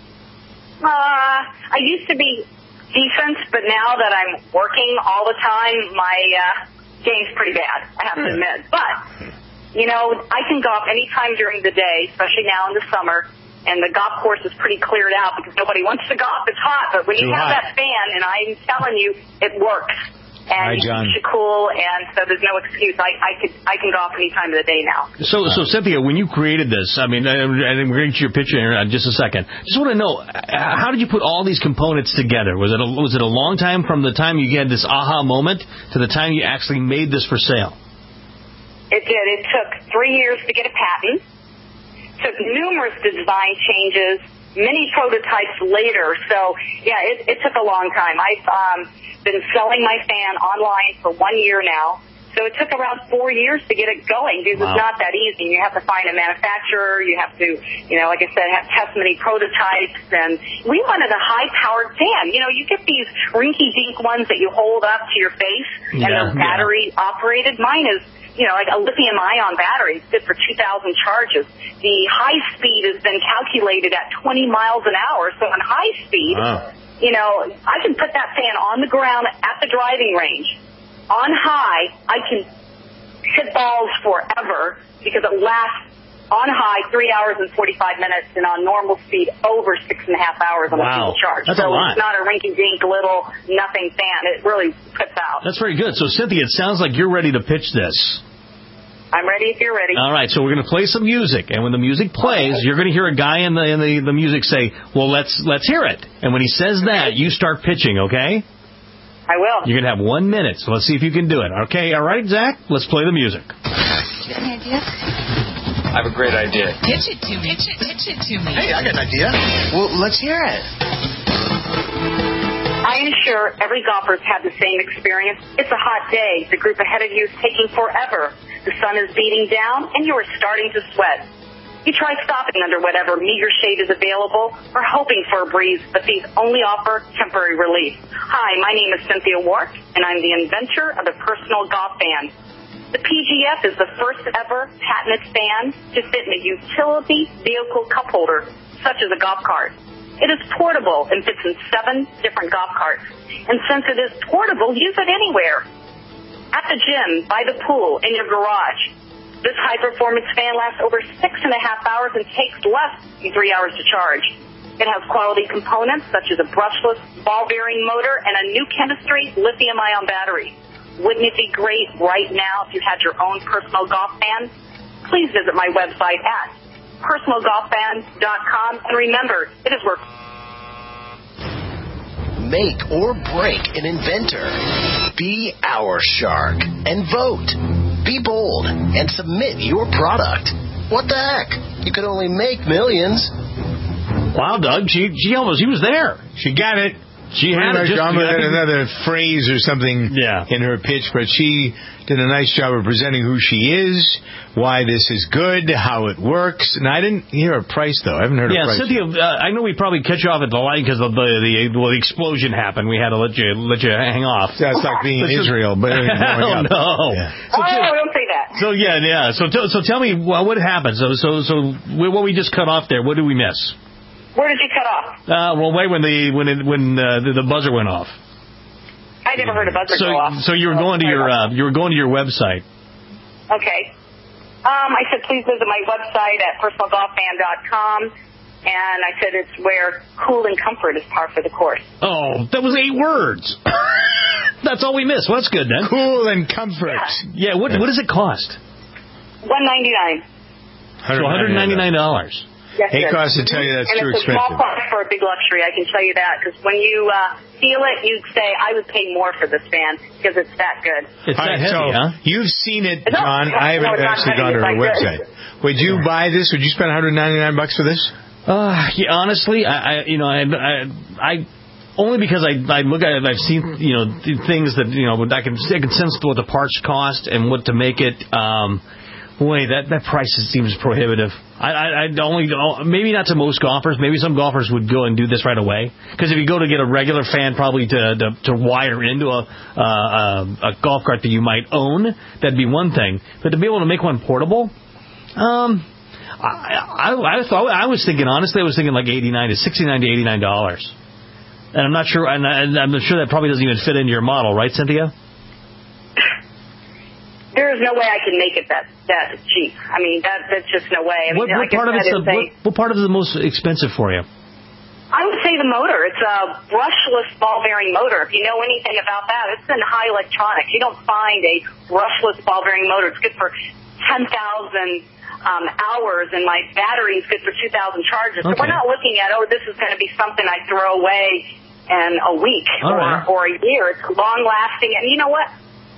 Speaker 10: Uh, I used to be decent, but now that I'm working all the time, my uh, game's pretty bad, I have to admit. But, you know, I can golf anytime during the day, especially now in the summer. And the golf course is pretty cleared out because nobody wants to golf. It's hot, but when
Speaker 2: Too
Speaker 10: you have
Speaker 2: hot.
Speaker 10: that fan, and I'm telling you, it works. And
Speaker 2: Hi,
Speaker 10: it
Speaker 2: John.
Speaker 10: keeps you cool, and so there's no excuse. I, I could I can golf any time of the day now.
Speaker 3: So, so Cynthia, when you created this, I mean, and we're going to get your picture in just a second. Just want to know, how did you put all these components together? Was it a, was it a long time from the time you had this aha moment to the time you actually made this for sale?
Speaker 10: It did. It took three years to get a patent. took numerous design changes, many prototypes later. So, yeah, it, it took a long time. I've um, been selling my fan online for one year now. So it took around four years to get it going because wow. It's not that easy. You have to find a manufacturer. You have to, you know, like I said, have test many prototypes. And we wanted a high-powered fan. You know, you get these rinky-dink ones that you hold up to your face, yeah, and they're battery-operated. Yeah. Mine is, you know, like a lithium-ion battery. It's good for two thousand charges. The high speed has been calculated at twenty miles an hour. So on high speed, wow. you know, I can put that fan on the ground at the driving range. On high, I can hit balls forever because it lasts on high three hours and forty-five minutes, and on normal speed over six and a half hours on
Speaker 3: wow.
Speaker 10: a full charge.
Speaker 3: That's
Speaker 10: so
Speaker 3: a lot.
Speaker 10: It's not a rinky-dink little nothing fan. It really puts out.
Speaker 3: That's very good. So, Cynthia, it sounds like you're ready to pitch this.
Speaker 10: I'm ready if you're ready.
Speaker 3: All right, so we're going to play some music, and when the music plays, okay. you're going to hear a guy in the in the, the music say, "Well, let's let's hear it." And when he says that, you start pitching, okay?
Speaker 10: I will.
Speaker 3: You're going to have one minute, so let's see if you can do it. Okay, all right, Zach? Let's play the music.
Speaker 17: Do you have any ideas?
Speaker 18: I have a great idea.
Speaker 17: Pitch it to me. Pitch it, pitch it to me.
Speaker 18: Hey, I got an idea. Well, let's hear it.
Speaker 10: I am sure every golfer's had the same experience. It's a hot day. The group ahead of you is taking forever. The sun is beating down, and you are starting to sweat. You try stopping under whatever meager shade is available or hoping for a breeze, but these only offer temporary relief. Hi, my name is Cynthia Wark, and I'm the inventor of the personal golf fan. The P G F is the first ever patented fan to fit in a utility vehicle cup holder, such as a golf cart. It is portable and fits in seven different golf carts. And since it is portable, use it anywhere. At the gym, by the pool, in your garage. This high-performance fan lasts over six and a half hours and takes less than three hours to charge. It has quality components such as a brushless ball-bearing motor and a new chemistry lithium-ion battery. Wouldn't it be great right now if you had your own personal golf fan? Please visit my website at personal golf fan dot com. And remember, it is worth.
Speaker 11: Make or break an inventor. Be our shark and vote. Be bold and submit your product. What the heck? You could only make millions.
Speaker 3: Wow, Doug, she she almost she was there.
Speaker 2: She got it.
Speaker 3: She had
Speaker 2: it.
Speaker 3: Just,
Speaker 2: almost had another phrase or something
Speaker 3: yeah.
Speaker 2: in her pitch, but she did a nice job of presenting who she is, why this is good, how it works. And I didn't hear a price, though. I haven't heard
Speaker 3: yeah,
Speaker 2: a price.
Speaker 3: Yeah, Cynthia, uh, I know we probably cut you off at the line because the, the, well, the explosion happened. We had to let you let you hang off.
Speaker 2: That's like being in Israel. But
Speaker 3: I don't know.
Speaker 10: Yeah. So, oh, don't say that.
Speaker 3: So, yeah, yeah. So, t- so tell me what, what happened. So, so, so what we just cut off there, what did we miss?
Speaker 10: Where did you cut off?
Speaker 3: Uh, well, wait when the when it, when uh, the, the buzzer went off.
Speaker 10: I never heard a buzzer
Speaker 3: so,
Speaker 10: go off.
Speaker 3: So you were going to your uh, you were going to your website.
Speaker 10: Okay. Um, I said please visit my website at personal golf fan dot com, and I said it's where cool and comfort is par for the course.
Speaker 3: Oh, that was eight words. That's all we missed. Well, that's good then.
Speaker 2: Cool and comfort.
Speaker 3: Yeah. yeah what what does it cost?
Speaker 10: One ninety nine.
Speaker 3: So one hundred ninety nine dollars.
Speaker 10: Yes,
Speaker 2: hey, cost to tell you that's
Speaker 10: and
Speaker 2: too
Speaker 10: it's
Speaker 2: expensive.
Speaker 10: It's a small price for a big luxury, I can tell you that, because when you uh, feel it, you'd say, I would pay more for this fan, because it's that good.
Speaker 3: It's that heavy,
Speaker 2: so
Speaker 3: huh?
Speaker 2: You've seen it,
Speaker 10: no,
Speaker 2: John.
Speaker 10: No,
Speaker 2: I haven't
Speaker 10: no,
Speaker 2: actually gone to her website. Would you buy this? Would you spend one hundred ninety-nine bucks for this?
Speaker 3: Uh, yeah, honestly, I, I, you know, I, I, I only because I, I look at it, I've seen, you know, things that, you know, I can, I can sense what the parts cost and what to make it. Um, Boy, that, that price seems prohibitive. I, I, I only maybe not to most golfers. Maybe some golfers would go and do this right away. Because if you go to get a regular fan, probably to to, to wire into a, uh, a golf cart that you might own, that'd be one thing. But to be able to make one portable, um, I I, I thought I was thinking honestly, I was thinking like eighty nine to sixty nine to eighty nine dollars. And I'm not sure, and, I, and I'm sure that probably doesn't even fit into your model, right, Cynthia?
Speaker 10: There is no way I can make it that that cheap. I mean, that that's just no way. I mean,
Speaker 3: what, what
Speaker 10: like
Speaker 3: part of it's the,
Speaker 10: a,
Speaker 3: what, what part of it is the most expensive for you?
Speaker 10: I would say the motor. It's a brushless ball bearing motor. If you know anything about that, it's in high electronics. You don't find a brushless ball bearing motor. It's good for ten thousand um, hours, and my battery is good for two thousand charges. Okay. So we're not looking at, oh, this is going to be something I throw away in a week or,
Speaker 3: right.
Speaker 10: or a year. It's long lasting, and you know what?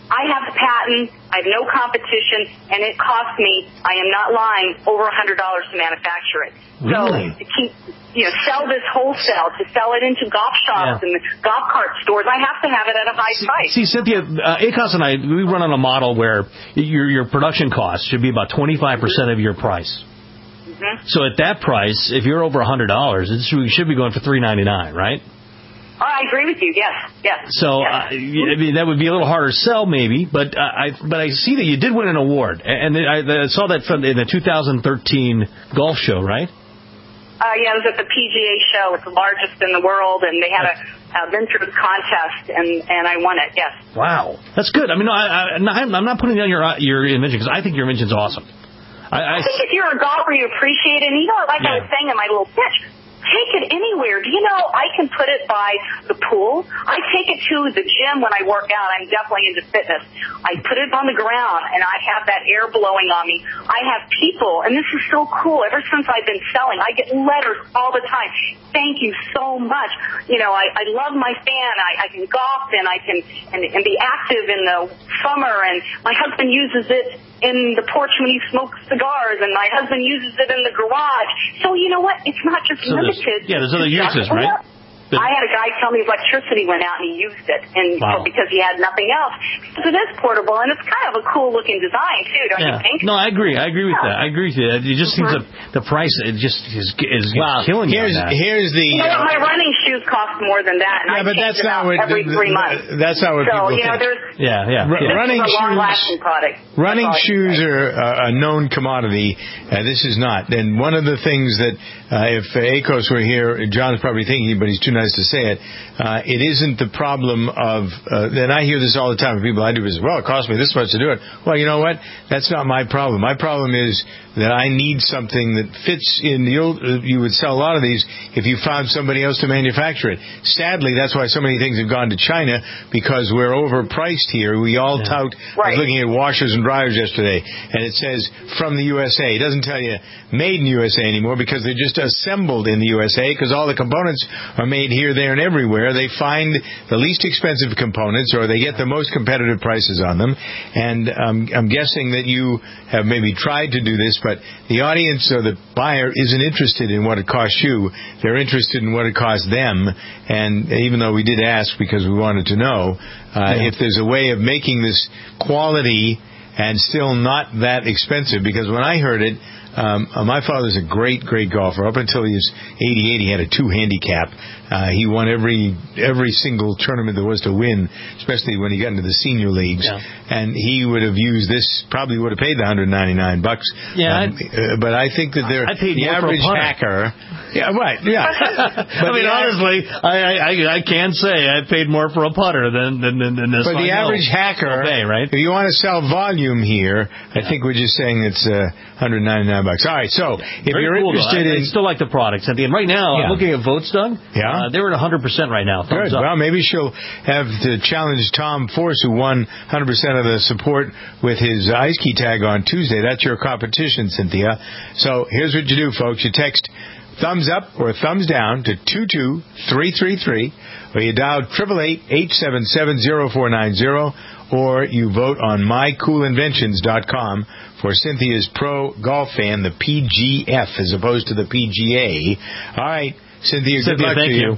Speaker 10: I have the patent, I have no competition, and it cost me, I am not lying, over one hundred dollars to manufacture it.
Speaker 3: Really?
Speaker 10: So to keep, you know, sell this wholesale, to sell it into golf shops
Speaker 3: Yeah.
Speaker 10: and golf cart stores, I have to have it at a high
Speaker 3: See,
Speaker 10: price.
Speaker 3: see, Cynthia, uh, ACOS and I, we run on a model where your your production cost should be about twenty-five percent of your price.
Speaker 10: Mm-hmm.
Speaker 3: So at that price, if you're over one hundred dollars, it should, should be going for three ninety-nine, right?
Speaker 10: Oh, I agree with you. Yes, yes.
Speaker 3: So
Speaker 10: yes.
Speaker 3: uh, I mean, that would be a little harder to sell, maybe. But uh, I, but I see that you did win an award, and I, I saw that from in the two thousand thirteen golf show, right?
Speaker 10: Uh, yeah, it was at the P G A show. It's the largest in the world, and they had a, a Ventures contest, and, and I won it. Yes.
Speaker 3: Wow, that's good. I mean, no, I, I, I'm not putting down your your invention because I think your invention's awesome. I, I,
Speaker 10: I think if you're a golfer, you appreciate it. And you know, like
Speaker 3: Yeah.
Speaker 10: I was saying in my little pitch, take it anywhere. Do you know I can put it by the pool? I take it to the gym when I work out. I'm definitely into fitness. I put it on the ground, and I have that air blowing on me. I have people, and this is so cool. Ever since I've been selling, I get letters all the time. Thank you so much. You know, I, I love my fan. I, I can golf, and I can and, and be active in the summer, and my husband uses it in the porch when he smokes cigars, and my husband uses it in the garage. So you know what? It's not just
Speaker 3: So there's-
Speaker 10: limited.
Speaker 3: yeah, there's other
Speaker 10: to
Speaker 3: uses,
Speaker 10: just-
Speaker 3: right?
Speaker 10: I had a guy tell me his electricity went out and he used it, and
Speaker 3: Wow.
Speaker 10: because he had nothing else. So it is portable, and it's kind of a cool looking design too, don't
Speaker 3: yeah.
Speaker 10: you think?
Speaker 3: No, I agree. I agree with
Speaker 10: Yeah.
Speaker 3: that. I agree with you. It just seems
Speaker 10: Mhm.
Speaker 3: the the price it just is is
Speaker 2: Wow.
Speaker 3: killing you.
Speaker 2: Here's
Speaker 3: on that.
Speaker 2: here's the.
Speaker 10: You know,
Speaker 2: Uh,
Speaker 10: my running shoes cost more than that, and
Speaker 2: Yeah,
Speaker 10: I
Speaker 2: but
Speaker 10: change
Speaker 2: that's
Speaker 10: them
Speaker 2: not
Speaker 10: out
Speaker 2: what
Speaker 10: every
Speaker 2: the-
Speaker 10: three
Speaker 2: the-
Speaker 10: months.
Speaker 2: that's not what
Speaker 10: so,
Speaker 2: people
Speaker 10: you know,
Speaker 2: think.
Speaker 10: there's
Speaker 3: Yeah, yeah.
Speaker 2: R-
Speaker 3: yeah.
Speaker 2: running
Speaker 10: this is a
Speaker 2: shoes-
Speaker 10: long-lasting product.
Speaker 2: Running
Speaker 10: That's all I can
Speaker 2: shoes
Speaker 10: say.
Speaker 2: are uh, a known commodity. Uh, this is not. And one of the things that, uh, if ACOS were here, John's probably thinking, but he's too nice to say it, uh, it isn't the problem of, uh, and I hear this all the time from people I do business, well, it costs me this much to do it. Well, you know what? That's not my problem. My problem is that I need something that fits in the old, uh, you would sell a lot of these if you found somebody else to manufacture it. Sadly, that's why so many things have gone to China, because we're overpriced here. We all
Speaker 3: Yeah.
Speaker 2: tout, I
Speaker 10: Right.
Speaker 2: was looking at washers and dryers yesterday, and it says from the U S A. It doesn't tell you made in U S A anymore because they're just assembled in the U S A because all the components are made here, there, and everywhere. They find the least expensive components, or they get the most competitive prices on them. And um, I'm guessing that you have maybe tried to do this, but the audience or the buyer isn't interested in what it costs you. They're interested in what it costs them. And even though we did ask because we wanted to know, uh,
Speaker 3: Yeah.
Speaker 2: if there's a way of making this quality and still not that expensive, because when I heard it, um, uh, my father's a great, great golfer. Up until he was eighty-eight, he had a two handicap. Uh, he won every every single tournament there was to win, especially when he got into the senior leagues.
Speaker 3: Yeah.
Speaker 2: And he would have used this, probably would have paid the one hundred ninety-nine bucks.
Speaker 3: Yeah,
Speaker 2: Um, uh, but I think that they're
Speaker 3: I paid
Speaker 2: the
Speaker 3: more for a
Speaker 2: average
Speaker 3: putter.
Speaker 2: hacker. Yeah, right. Yeah.
Speaker 3: I mean,
Speaker 2: the-
Speaker 3: honestly, I, I I can say I paid more for a putter than than than, than this.
Speaker 2: But the
Speaker 3: I know.
Speaker 2: average hacker,
Speaker 3: Pay, right?
Speaker 2: if you want to sell volume here, I think we're just saying it's uh, one hundred ninety-nine bucks. All right, so if
Speaker 3: Very
Speaker 2: you're
Speaker 3: cool, though.
Speaker 2: interested
Speaker 3: I,
Speaker 2: in,
Speaker 3: I still like the products. And right now,
Speaker 2: Yeah.
Speaker 3: I'm looking at votes, Doug.
Speaker 2: Yeah.
Speaker 3: Uh, they're at one hundred percent right now. Thumbs
Speaker 2: good.
Speaker 3: up.
Speaker 2: Well, maybe she'll have to challenge Tom Force, who won one hundred percent of the support with his ice key tag on Tuesday. That's your competition, Cynthia. So here's what you do, folks. You text thumbs up or thumbs down to two two three three three, or you dial eight eight eight, eight seven seven, zero four nine zero, or you vote on my cool inventions dot com for Cynthia's Pro Golf Fan, the P G F, as opposed to the P G A. All right, Cynthia, good
Speaker 3: Cynthia,
Speaker 2: luck
Speaker 3: thank
Speaker 2: to you.
Speaker 3: you.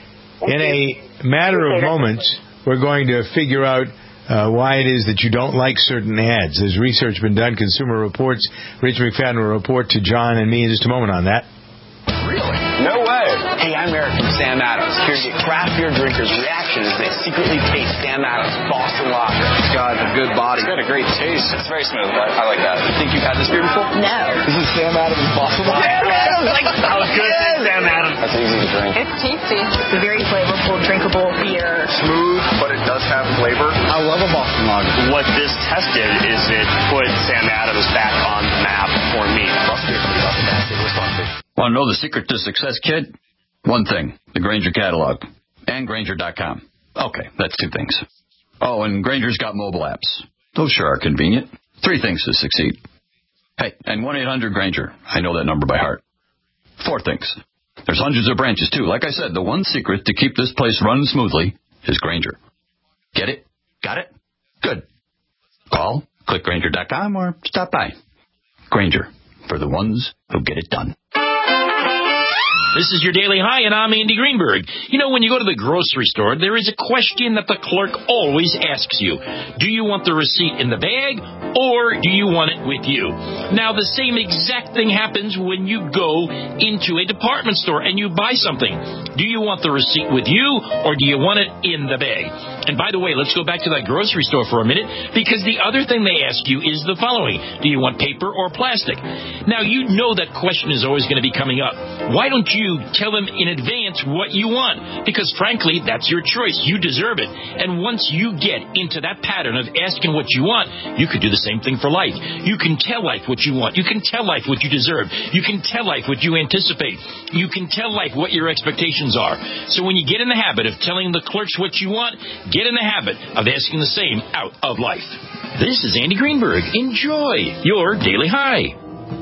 Speaker 2: In a matter of moments, we're going to figure out uh, why it is that you don't like certain ads. There's research been done, Consumer Reports. Rich McFadden will report to John and me in just a moment on that.
Speaker 18: No way. Hey, I'm Eric from Sam Adams, here to get craft beer drinkers' reaction as they secretly taste Sam Adams Boston Lager. It's got a good body. It's got a great taste. It's very smooth. I, I like that. You think you've had this beer before?
Speaker 15: No.
Speaker 18: This is Sam Adams Boston Lager. Sam Adams! Like, I was going to say Sam Adams. That's easy to drink.
Speaker 19: It's tasty. It's a very flavorful, drinkable beer.
Speaker 18: Smooth, but it does have flavor. I love a Boston Lager.
Speaker 20: What this tested is it put Sam Adams back on the map for me.
Speaker 21: Want to know the secret to success, kid? One thing, the Grainger catalog and Grainger dot com. Okay, that's two things. Oh, and Grainger's got mobile apps. Those sure are convenient. Three things to succeed. Hey, and one eight hundred Grainger. I know that number by heart. Four things. There's hundreds of branches, too. Like I said, the one secret to keep this place running smoothly is Grainger. Get it? Got it? Good. Call, click Grainger dot com, or stop by. Grainger, for the ones who get it done.
Speaker 1: This is your Daily High, and I'm Andy Greenberg. You know, when you go to the grocery store, there is a question that the clerk always asks you. Do you want the receipt in the bag, or do you want it with you? Now, the same exact thing happens when you go into a department store and you buy something. Do you want the receipt with you, or do you want it in the bag? And by the way, let's go back to that grocery store for a minute, because the other thing they ask you is the following. Do you want paper or plastic? Now, you know that question is always going to be coming up. Why don't you tell them in advance what you want? Because, frankly, that's your choice. You deserve it. And once you get into that pattern of asking what you want, you could do the same thing for life. You can tell life what you want. You can tell life what you deserve. You can tell life what you anticipate. You can tell life what your expectations are. So when you get in the habit of telling the clerks what you want, get in the habit of asking the same out of life. This is Andy Greenberg. Enjoy your Daily High.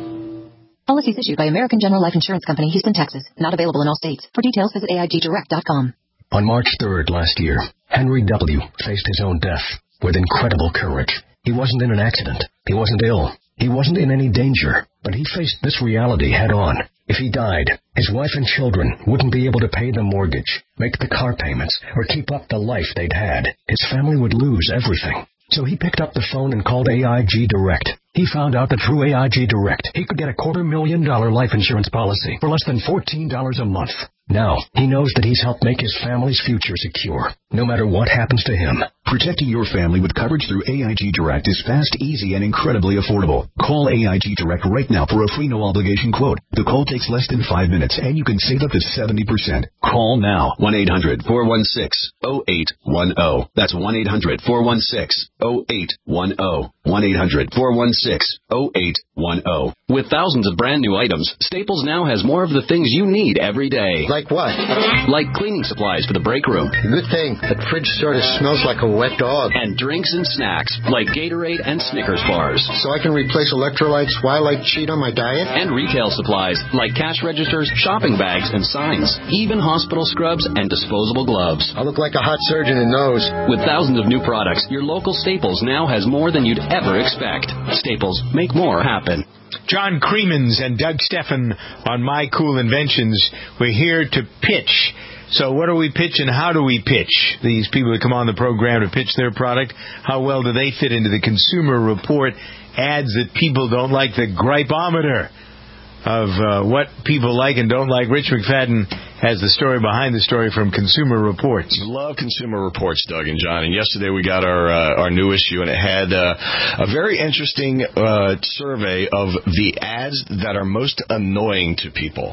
Speaker 22: Policies issued by American General Life Insurance Company, Houston, Texas. Not available in all states. For details, visit A I G direct dot com.
Speaker 23: On March third last year, Henry W. faced his own death with incredible courage. He wasn't in an accident. He wasn't ill. He wasn't in any danger. But he faced this reality head on. If he died, his wife and children wouldn't be able to pay the mortgage, make the car payments, or keep up the life they'd had. His family would lose everything. So he picked up the phone and called A I G Direct. He found out that through A I G Direct, he could get a quarter million dollar life insurance policy for less than fourteen dollars a month. Now, he knows that he's helped make his family's future secure, no matter what happens to him.
Speaker 24: Protecting your family with coverage through A I G Direct is fast, easy, and incredibly affordable. Call A I G Direct right now for a free no-obligation quote. The call takes less than five minutes, and you can save up to seventy percent. Call now. one eight hundred four one six oh eight one oh. That's one eight hundred four one six oh eight one oh. one eight hundred four one six oh eight one oh.
Speaker 25: With thousands of brand new items, Staples now has more of the things you need every day.
Speaker 26: Like what?
Speaker 25: Like cleaning supplies for the break room.
Speaker 26: Good thing. That fridge sort of smells like a wet dog.
Speaker 25: And drinks and snacks, like Gatorade and Snickers bars.
Speaker 26: So I can replace electrolytes while I cheat on my diet?
Speaker 25: And retail supplies, like cash registers, shopping bags, and signs. Even hospital scrubs and disposable gloves.
Speaker 26: I look like a hot surgeon in those.
Speaker 25: With thousands of new products, your local Staples now has more than you'd ever expect. Staples, make more happen.
Speaker 2: John Creemans and Doug Steffen on My Cool Inventions. We're here to pitch. So what do we pitch and how do we pitch? These people that come on the program to pitch their product, how well do they fit into the Consumer Report ads that people don't like, the gripeometer of uh, what people like and don't like? Rich McFadden has the story behind the story from Consumer Reports.
Speaker 27: We love Consumer Reports, Doug and John. And yesterday we got our uh, our new issue, and it had uh, a very interesting uh, survey of the ads that are most annoying to people.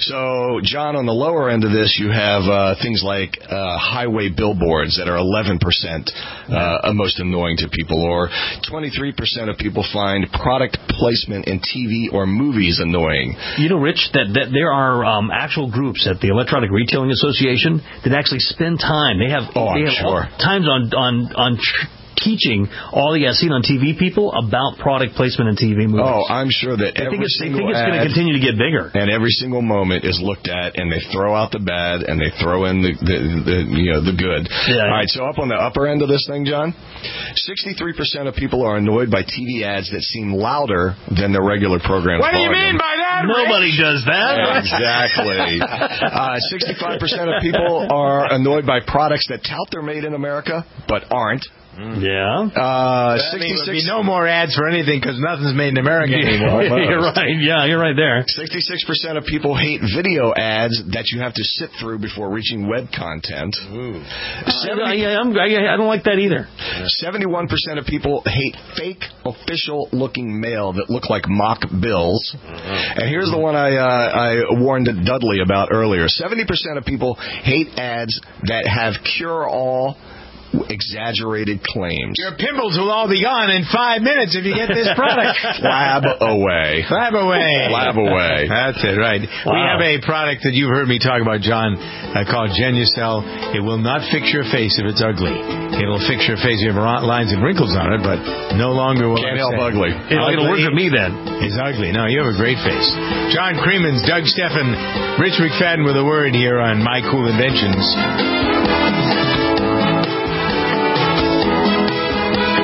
Speaker 27: So, John, on the lower end of this, you have uh, things like uh, highway billboards that are eleven percent uh, most annoying to people, or twenty-three percent of people find product placement in T V or movies annoying.
Speaker 3: You know, Rich, that, that there are um, actual groups at the Electronic Retailing Association that actually spend time. They have,
Speaker 27: oh,
Speaker 3: they
Speaker 27: I'm
Speaker 3: have
Speaker 27: sure.
Speaker 3: times on on on. Tr- teaching all the seen on T V people about product placement in T V movies.
Speaker 27: Oh, I'm sure that
Speaker 3: they
Speaker 27: every
Speaker 3: think it's,
Speaker 27: single
Speaker 3: they think it's going to
Speaker 27: ad
Speaker 3: continue to get bigger.
Speaker 27: And every single moment is looked at, and they throw out the bad, and they throw in the, the, the you know the good.
Speaker 3: Yeah.
Speaker 27: All right, so up on the upper end of this thing, John, sixty-three percent of people are annoyed by T V ads that seem louder than their regular program.
Speaker 2: What do you mean by that,
Speaker 3: Nobody
Speaker 2: Rich?
Speaker 3: does that.
Speaker 27: Yeah, exactly. uh, sixty-five percent of people are annoyed by products that tout they're made in America, but aren't.
Speaker 3: Yeah.
Speaker 27: Uh,
Speaker 2: that means there'll be no more ads for anything because nothing's made in America anymore.
Speaker 3: You're right. Yeah, you're right there.
Speaker 27: sixty-six percent of people hate video ads that you have to sit through before reaching web content.
Speaker 3: Ooh. seventy, I, I'm, I, I don't like that either.
Speaker 27: seventy-one percent of people hate fake official-looking mail that look like mock bills. Mm-hmm. And here's the one I, uh, I warned Dudley about earlier. seventy percent of people hate ads that have cure-all exaggerated claims.
Speaker 2: Your pimples will all be gone in five minutes if you get this product.
Speaker 27: Flab away.
Speaker 2: Flab away.
Speaker 27: Flab away.
Speaker 2: That's it, right. Wow. We have a product that you've heard me talk about, John, uh, called Genucel. It will not fix your face if it's ugly. It'll fix your face if you have lines and wrinkles on it, but no longer will
Speaker 27: Can't help ugly.
Speaker 3: It'll, it'll work with me then.
Speaker 2: It's ugly. No, you have a great face. John Creemans, Doug Steffen, Rich McFadden with a word here on My Cool Inventions.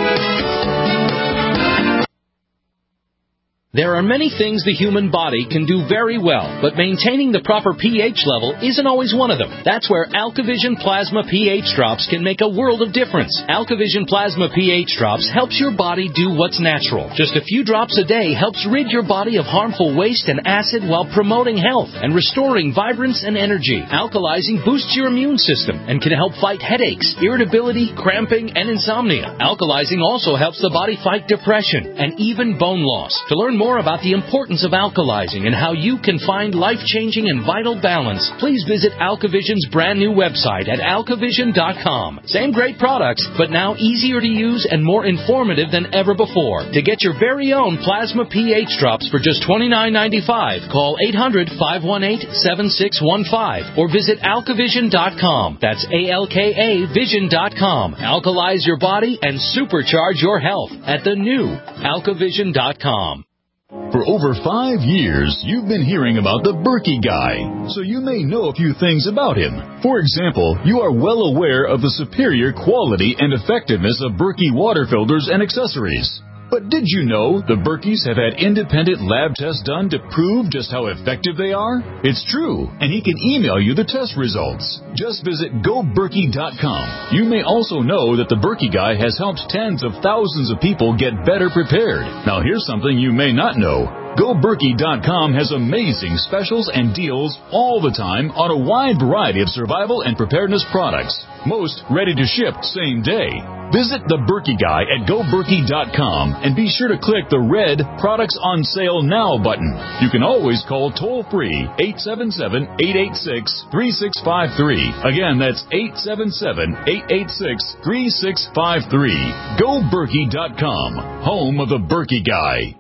Speaker 4: There are many things the human body can do very well, but maintaining the proper pH level isn't always one of them. That's where AlkaVision Plasma pH Drops can make a world of difference. AlkaVision Plasma pH Drops helps your body do what's natural. Just a few drops a day helps rid your body of harmful waste and acid while promoting health and restoring vibrance and energy. Alkalizing boosts your immune system and can help fight headaches, irritability, cramping, and insomnia. Alkalizing also helps the body fight depression and even bone loss. To learn more about the importance of alkalizing and how you can find life-changing and vital balance, please visit AlkaVision's brand new website at alkavision dot com. Same great products, but now easier to use and more informative than ever before. To get your very own Plasma pH Drops for just twenty-nine ninety-five, call eight hundred, five one eight, seven six one five or visit alkavision dot com. That's A L K A vision dot com. Alkalize your body and supercharge your health at the new alkavision dot com.
Speaker 5: For over five years, you've been hearing about the Berkey Guy, so you may know a few things about him. For example, you are well aware of the superior quality and effectiveness of Berkey water filters and accessories. But did you know the Berkeys have had independent lab tests done to prove just how effective they are? It's true, and he can email you the test results. Just visit go berkey dot com. You may also know that the Berkey Guy has helped tens of thousands of people get better prepared. Now here's something you may not know. go berkey dot com has amazing specials and deals all the time on a wide variety of survival and preparedness products, most ready to ship same day. Visit the Berkey Guy at go berkey dot com and be sure to click the red Products on Sale Now button. You can always call toll-free eight seven seven, eight eight six, three six five three. Again, that's eight seven seven, eight eight six, three six five three. go berkey dot com, home of the Berkey Guy.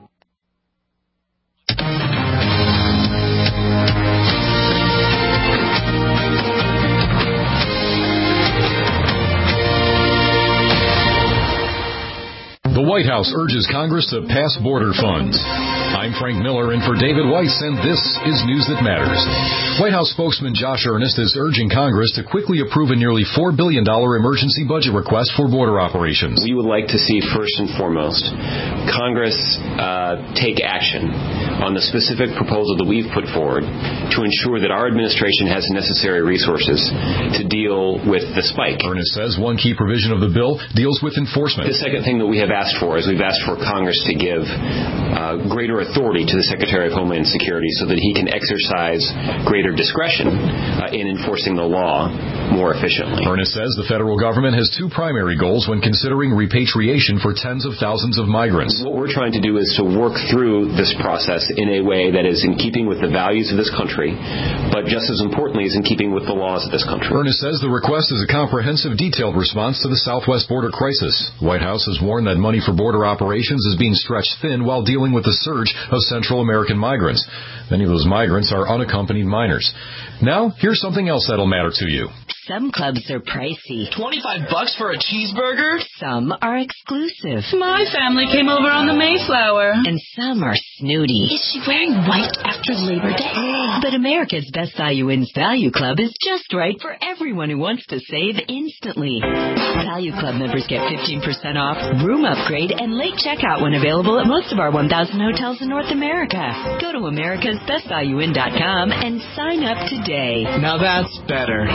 Speaker 6: The White House urges Congress to pass border funds. I'm Frank Miller in for David Weiss, and this is News That Matters. White House spokesman Josh Earnest is urging Congress to quickly approve a nearly four billion dollars emergency budget request for border operations.
Speaker 7: We would like to see, first and foremost, Congress uh, take action on the specific proposal that we've put forward to ensure that our administration has the necessary resources to deal with the spike.
Speaker 6: Earnest says one key provision of the bill deals with enforcement.
Speaker 7: The second thing that we have asked for is we've asked for Congress to give uh, greater authority to the Secretary of Homeland Security so that he can exercise greater discretion uh, in enforcing the law more efficiently.
Speaker 6: Earnest says the federal government has two primary goals when considering repatriation for tens of thousands of migrants.
Speaker 7: What we're trying to do is to work through this process in a way that is in keeping with the values of this country, but just as importantly is in keeping with the laws of this country.
Speaker 6: Earnest says the request is a comprehensive, detailed response to the southwest border crisis. The White House has warned that money for border operations is being stretched thin while dealing with the surge of Central American migrants. Many of those migrants are unaccompanied minors. Now, here's something else that'll matter to you.
Speaker 8: Some clubs are pricey.
Speaker 9: twenty-five bucks for a cheeseburger?
Speaker 8: Some are exclusive.
Speaker 14: My family came over on the Mayflower.
Speaker 8: And some are snooty.
Speaker 14: Is she wearing white after Labor Day?
Speaker 8: But America's Best Value Inns Value Club is just right for everyone who wants to save instantly. Value Club members get fifteen percent off, room upgrade, and late checkout when available at most of our one thousand hotels in North America. Go to americas best value inn dot com and sign up today.
Speaker 9: Now that's better.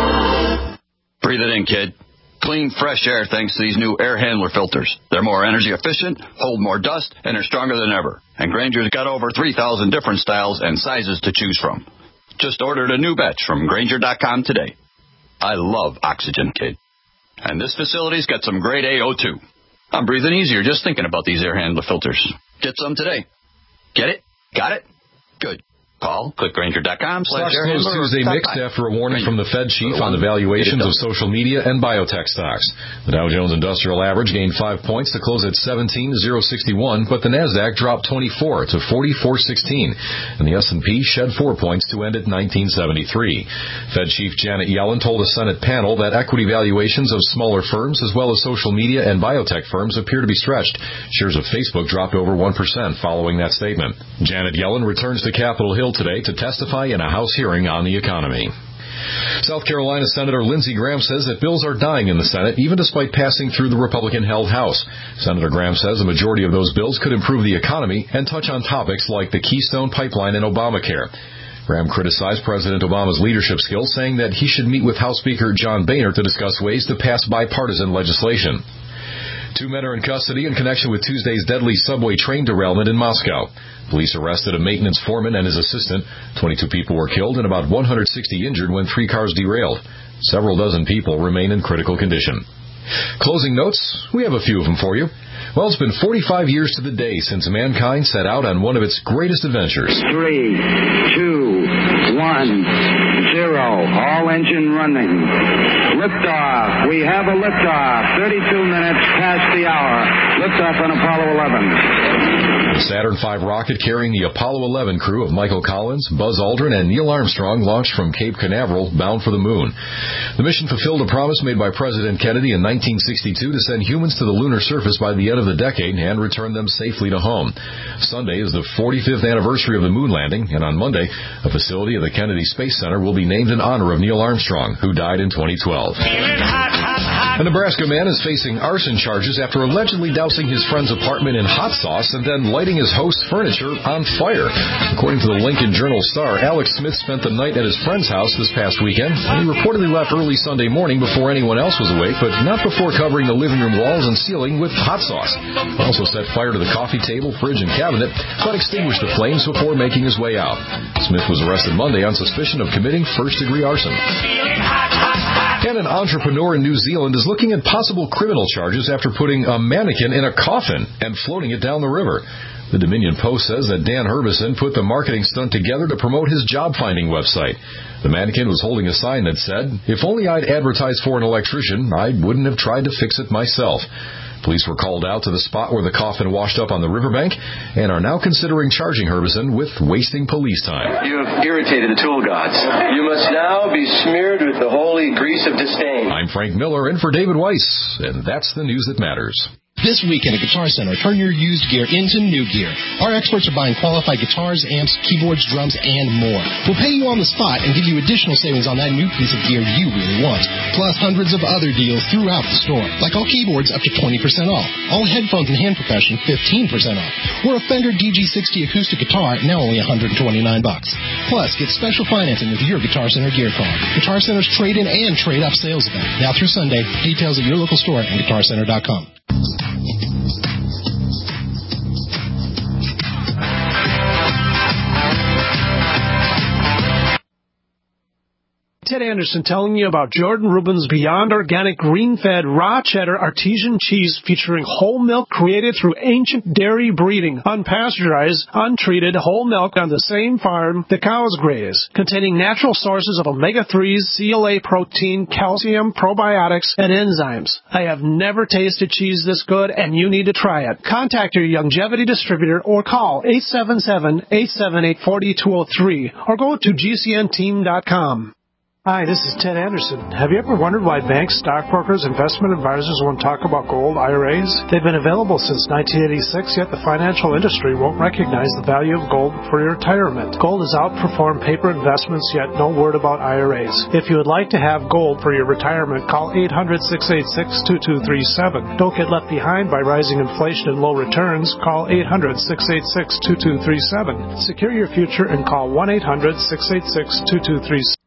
Speaker 21: Breathe it in, kid. Clean, fresh air thanks to these new air handler filters. They're more energy efficient, hold more dust, and are stronger than ever. And Grainger's got over three thousand different styles and sizes to choose from. Just ordered a new batch from Grainger dot com today. I love oxygen, kid. And this facility's got some grade A O two. I'm breathing easier just thinking about these air handler filters. Get some today. Get it? Got it? Good. Call, click Grainger dot com.
Speaker 6: Stocks closed Tuesday mixed after a warning from the Fed chief on the valuations of social media and biotech stocks. The Dow Jones Industrial Average gained five points to close at seventeen thousand sixty-one, but the Nasdaq dropped twenty-four to forty-four sixteen, and the S and P shed four points to end at nineteen seventy-three. Fed Chief Janet Yellen told a Senate panel that equity valuations of smaller firms as well as social media and biotech firms appear to be stretched. Shares of Facebook dropped over one percent following that statement. Janet Yellen returns to Capitol Hill today to testify in a House hearing on the economy. South Carolina Senator Lindsey Graham says that bills are dying in the Senate, even despite passing through the Republican-held House. Senator Graham says a majority of those bills could improve the economy and touch on topics like the Keystone Pipeline and Obamacare. Graham criticized President Obama's leadership skills, saying that he should meet with House Speaker John Boehner to discuss ways to pass bipartisan legislation. Two men are in custody in connection with Tuesday's deadly subway train derailment in Moscow. Police arrested a maintenance foreman and his assistant. twenty-two people were killed and about one hundred sixty injured when three cars derailed. Several dozen people remain in critical condition. Closing notes, we have a few of them for you. Well, it's been forty-five years to the day since mankind set out on one of its greatest adventures.
Speaker 10: Three, two, one, zero. All engine running. Liftoff. We have a liftoff. thirty-two minutes past the hour. Liftoff on Apollo eleven.
Speaker 6: The Saturn five rocket carrying the Apollo eleven crew of Michael Collins, Buzz Aldrin, and Neil Armstrong launched from Cape Canaveral, bound for the moon. The mission fulfilled a promise made by President Kennedy in nineteen sixty-two to send humans to the lunar surface by the end of the decade and return them safely to home. Sunday is the forty-fifth anniversary of the moon landing, and on Monday, a facility of the Kennedy Space Center will be named in honor of Neil Armstrong, who died in twenty twelve. A Nebraska man is facing arson charges after allegedly dousing his friend's apartment in hot sauce and then lighting his host's furniture on fire. According to the Lincoln Journal-Star, Alex Smith spent the night at his friend's house this past weekend. He reportedly left early Sunday morning before anyone else was awake, but not before covering the living room walls and ceiling with hot sauce. He also set fire to the coffee table, fridge, and cabinet, but extinguished the flames before making his way out. Smith was arrested Monday on suspicion of committing first-degree arson. And an entrepreneur in New Zealand is looking at possible criminal charges after putting a mannequin in a coffin and floating it down the river. The Dominion Post says that Dan Herbison put the marketing stunt together to promote his job-finding website. The mannequin was holding a sign that said, "If only I'd advertised for an electrician, I wouldn't have tried to fix it myself." Police were called out to the spot where the coffin washed up on the riverbank and are now considering charging Herbison with wasting police time.
Speaker 11: You have irritated the tool gods. You must now be smeared with the holy grease of disdain.
Speaker 6: I'm Frank Miller in for David Weiss, and that's the news that matters.
Speaker 12: This weekend at Guitar Center, turn your used gear into new gear. Our experts are buying qualified guitars, amps, keyboards, drums, and more. We'll pay you on the spot and give you additional savings on that new piece of gear you really want, plus hundreds of other deals throughout the store, like all keyboards up to twenty percent off, all headphones and hand percussion fifteen percent off, or a Fender D G sixty acoustic guitar now only one hundred twenty-nine bucks. Plus, get special financing with your Guitar Center gear card. Guitar Center's trade-in and trade-up sales event, now through Sunday. Details at your local store and guitar center dot com.
Speaker 13: Ted Anderson telling you about Jordan Rubin's Beyond Organic Green-Fed Raw Cheddar Artesian Cheese featuring whole milk created through ancient dairy breeding, unpasteurized, untreated whole milk on the same farm the cows graze, containing natural sources of omega threes, C L A protein, calcium, probiotics, and enzymes. I have never tasted cheese this good, and you need to try it. Contact your Longevity distributor or call eight seven seven, eight seven eight, four two zero three or go to G C N team dot com. Hi, this is Ted Anderson. Have you ever wondered why banks, stockbrokers, investment advisors won't talk about gold I R As? They've been available since nineteen eighty-six, yet the financial industry won't recognize the value of gold for your retirement. Gold has outperformed paper investments, yet no word about I R As. If you would like to have gold for your retirement, call eight hundred, six eight six, two two three seven. Don't get left behind by rising inflation and low returns. Call eight hundred, six eight six, two two three seven. Secure your future and call one eight hundred, six eight six, two two three seven.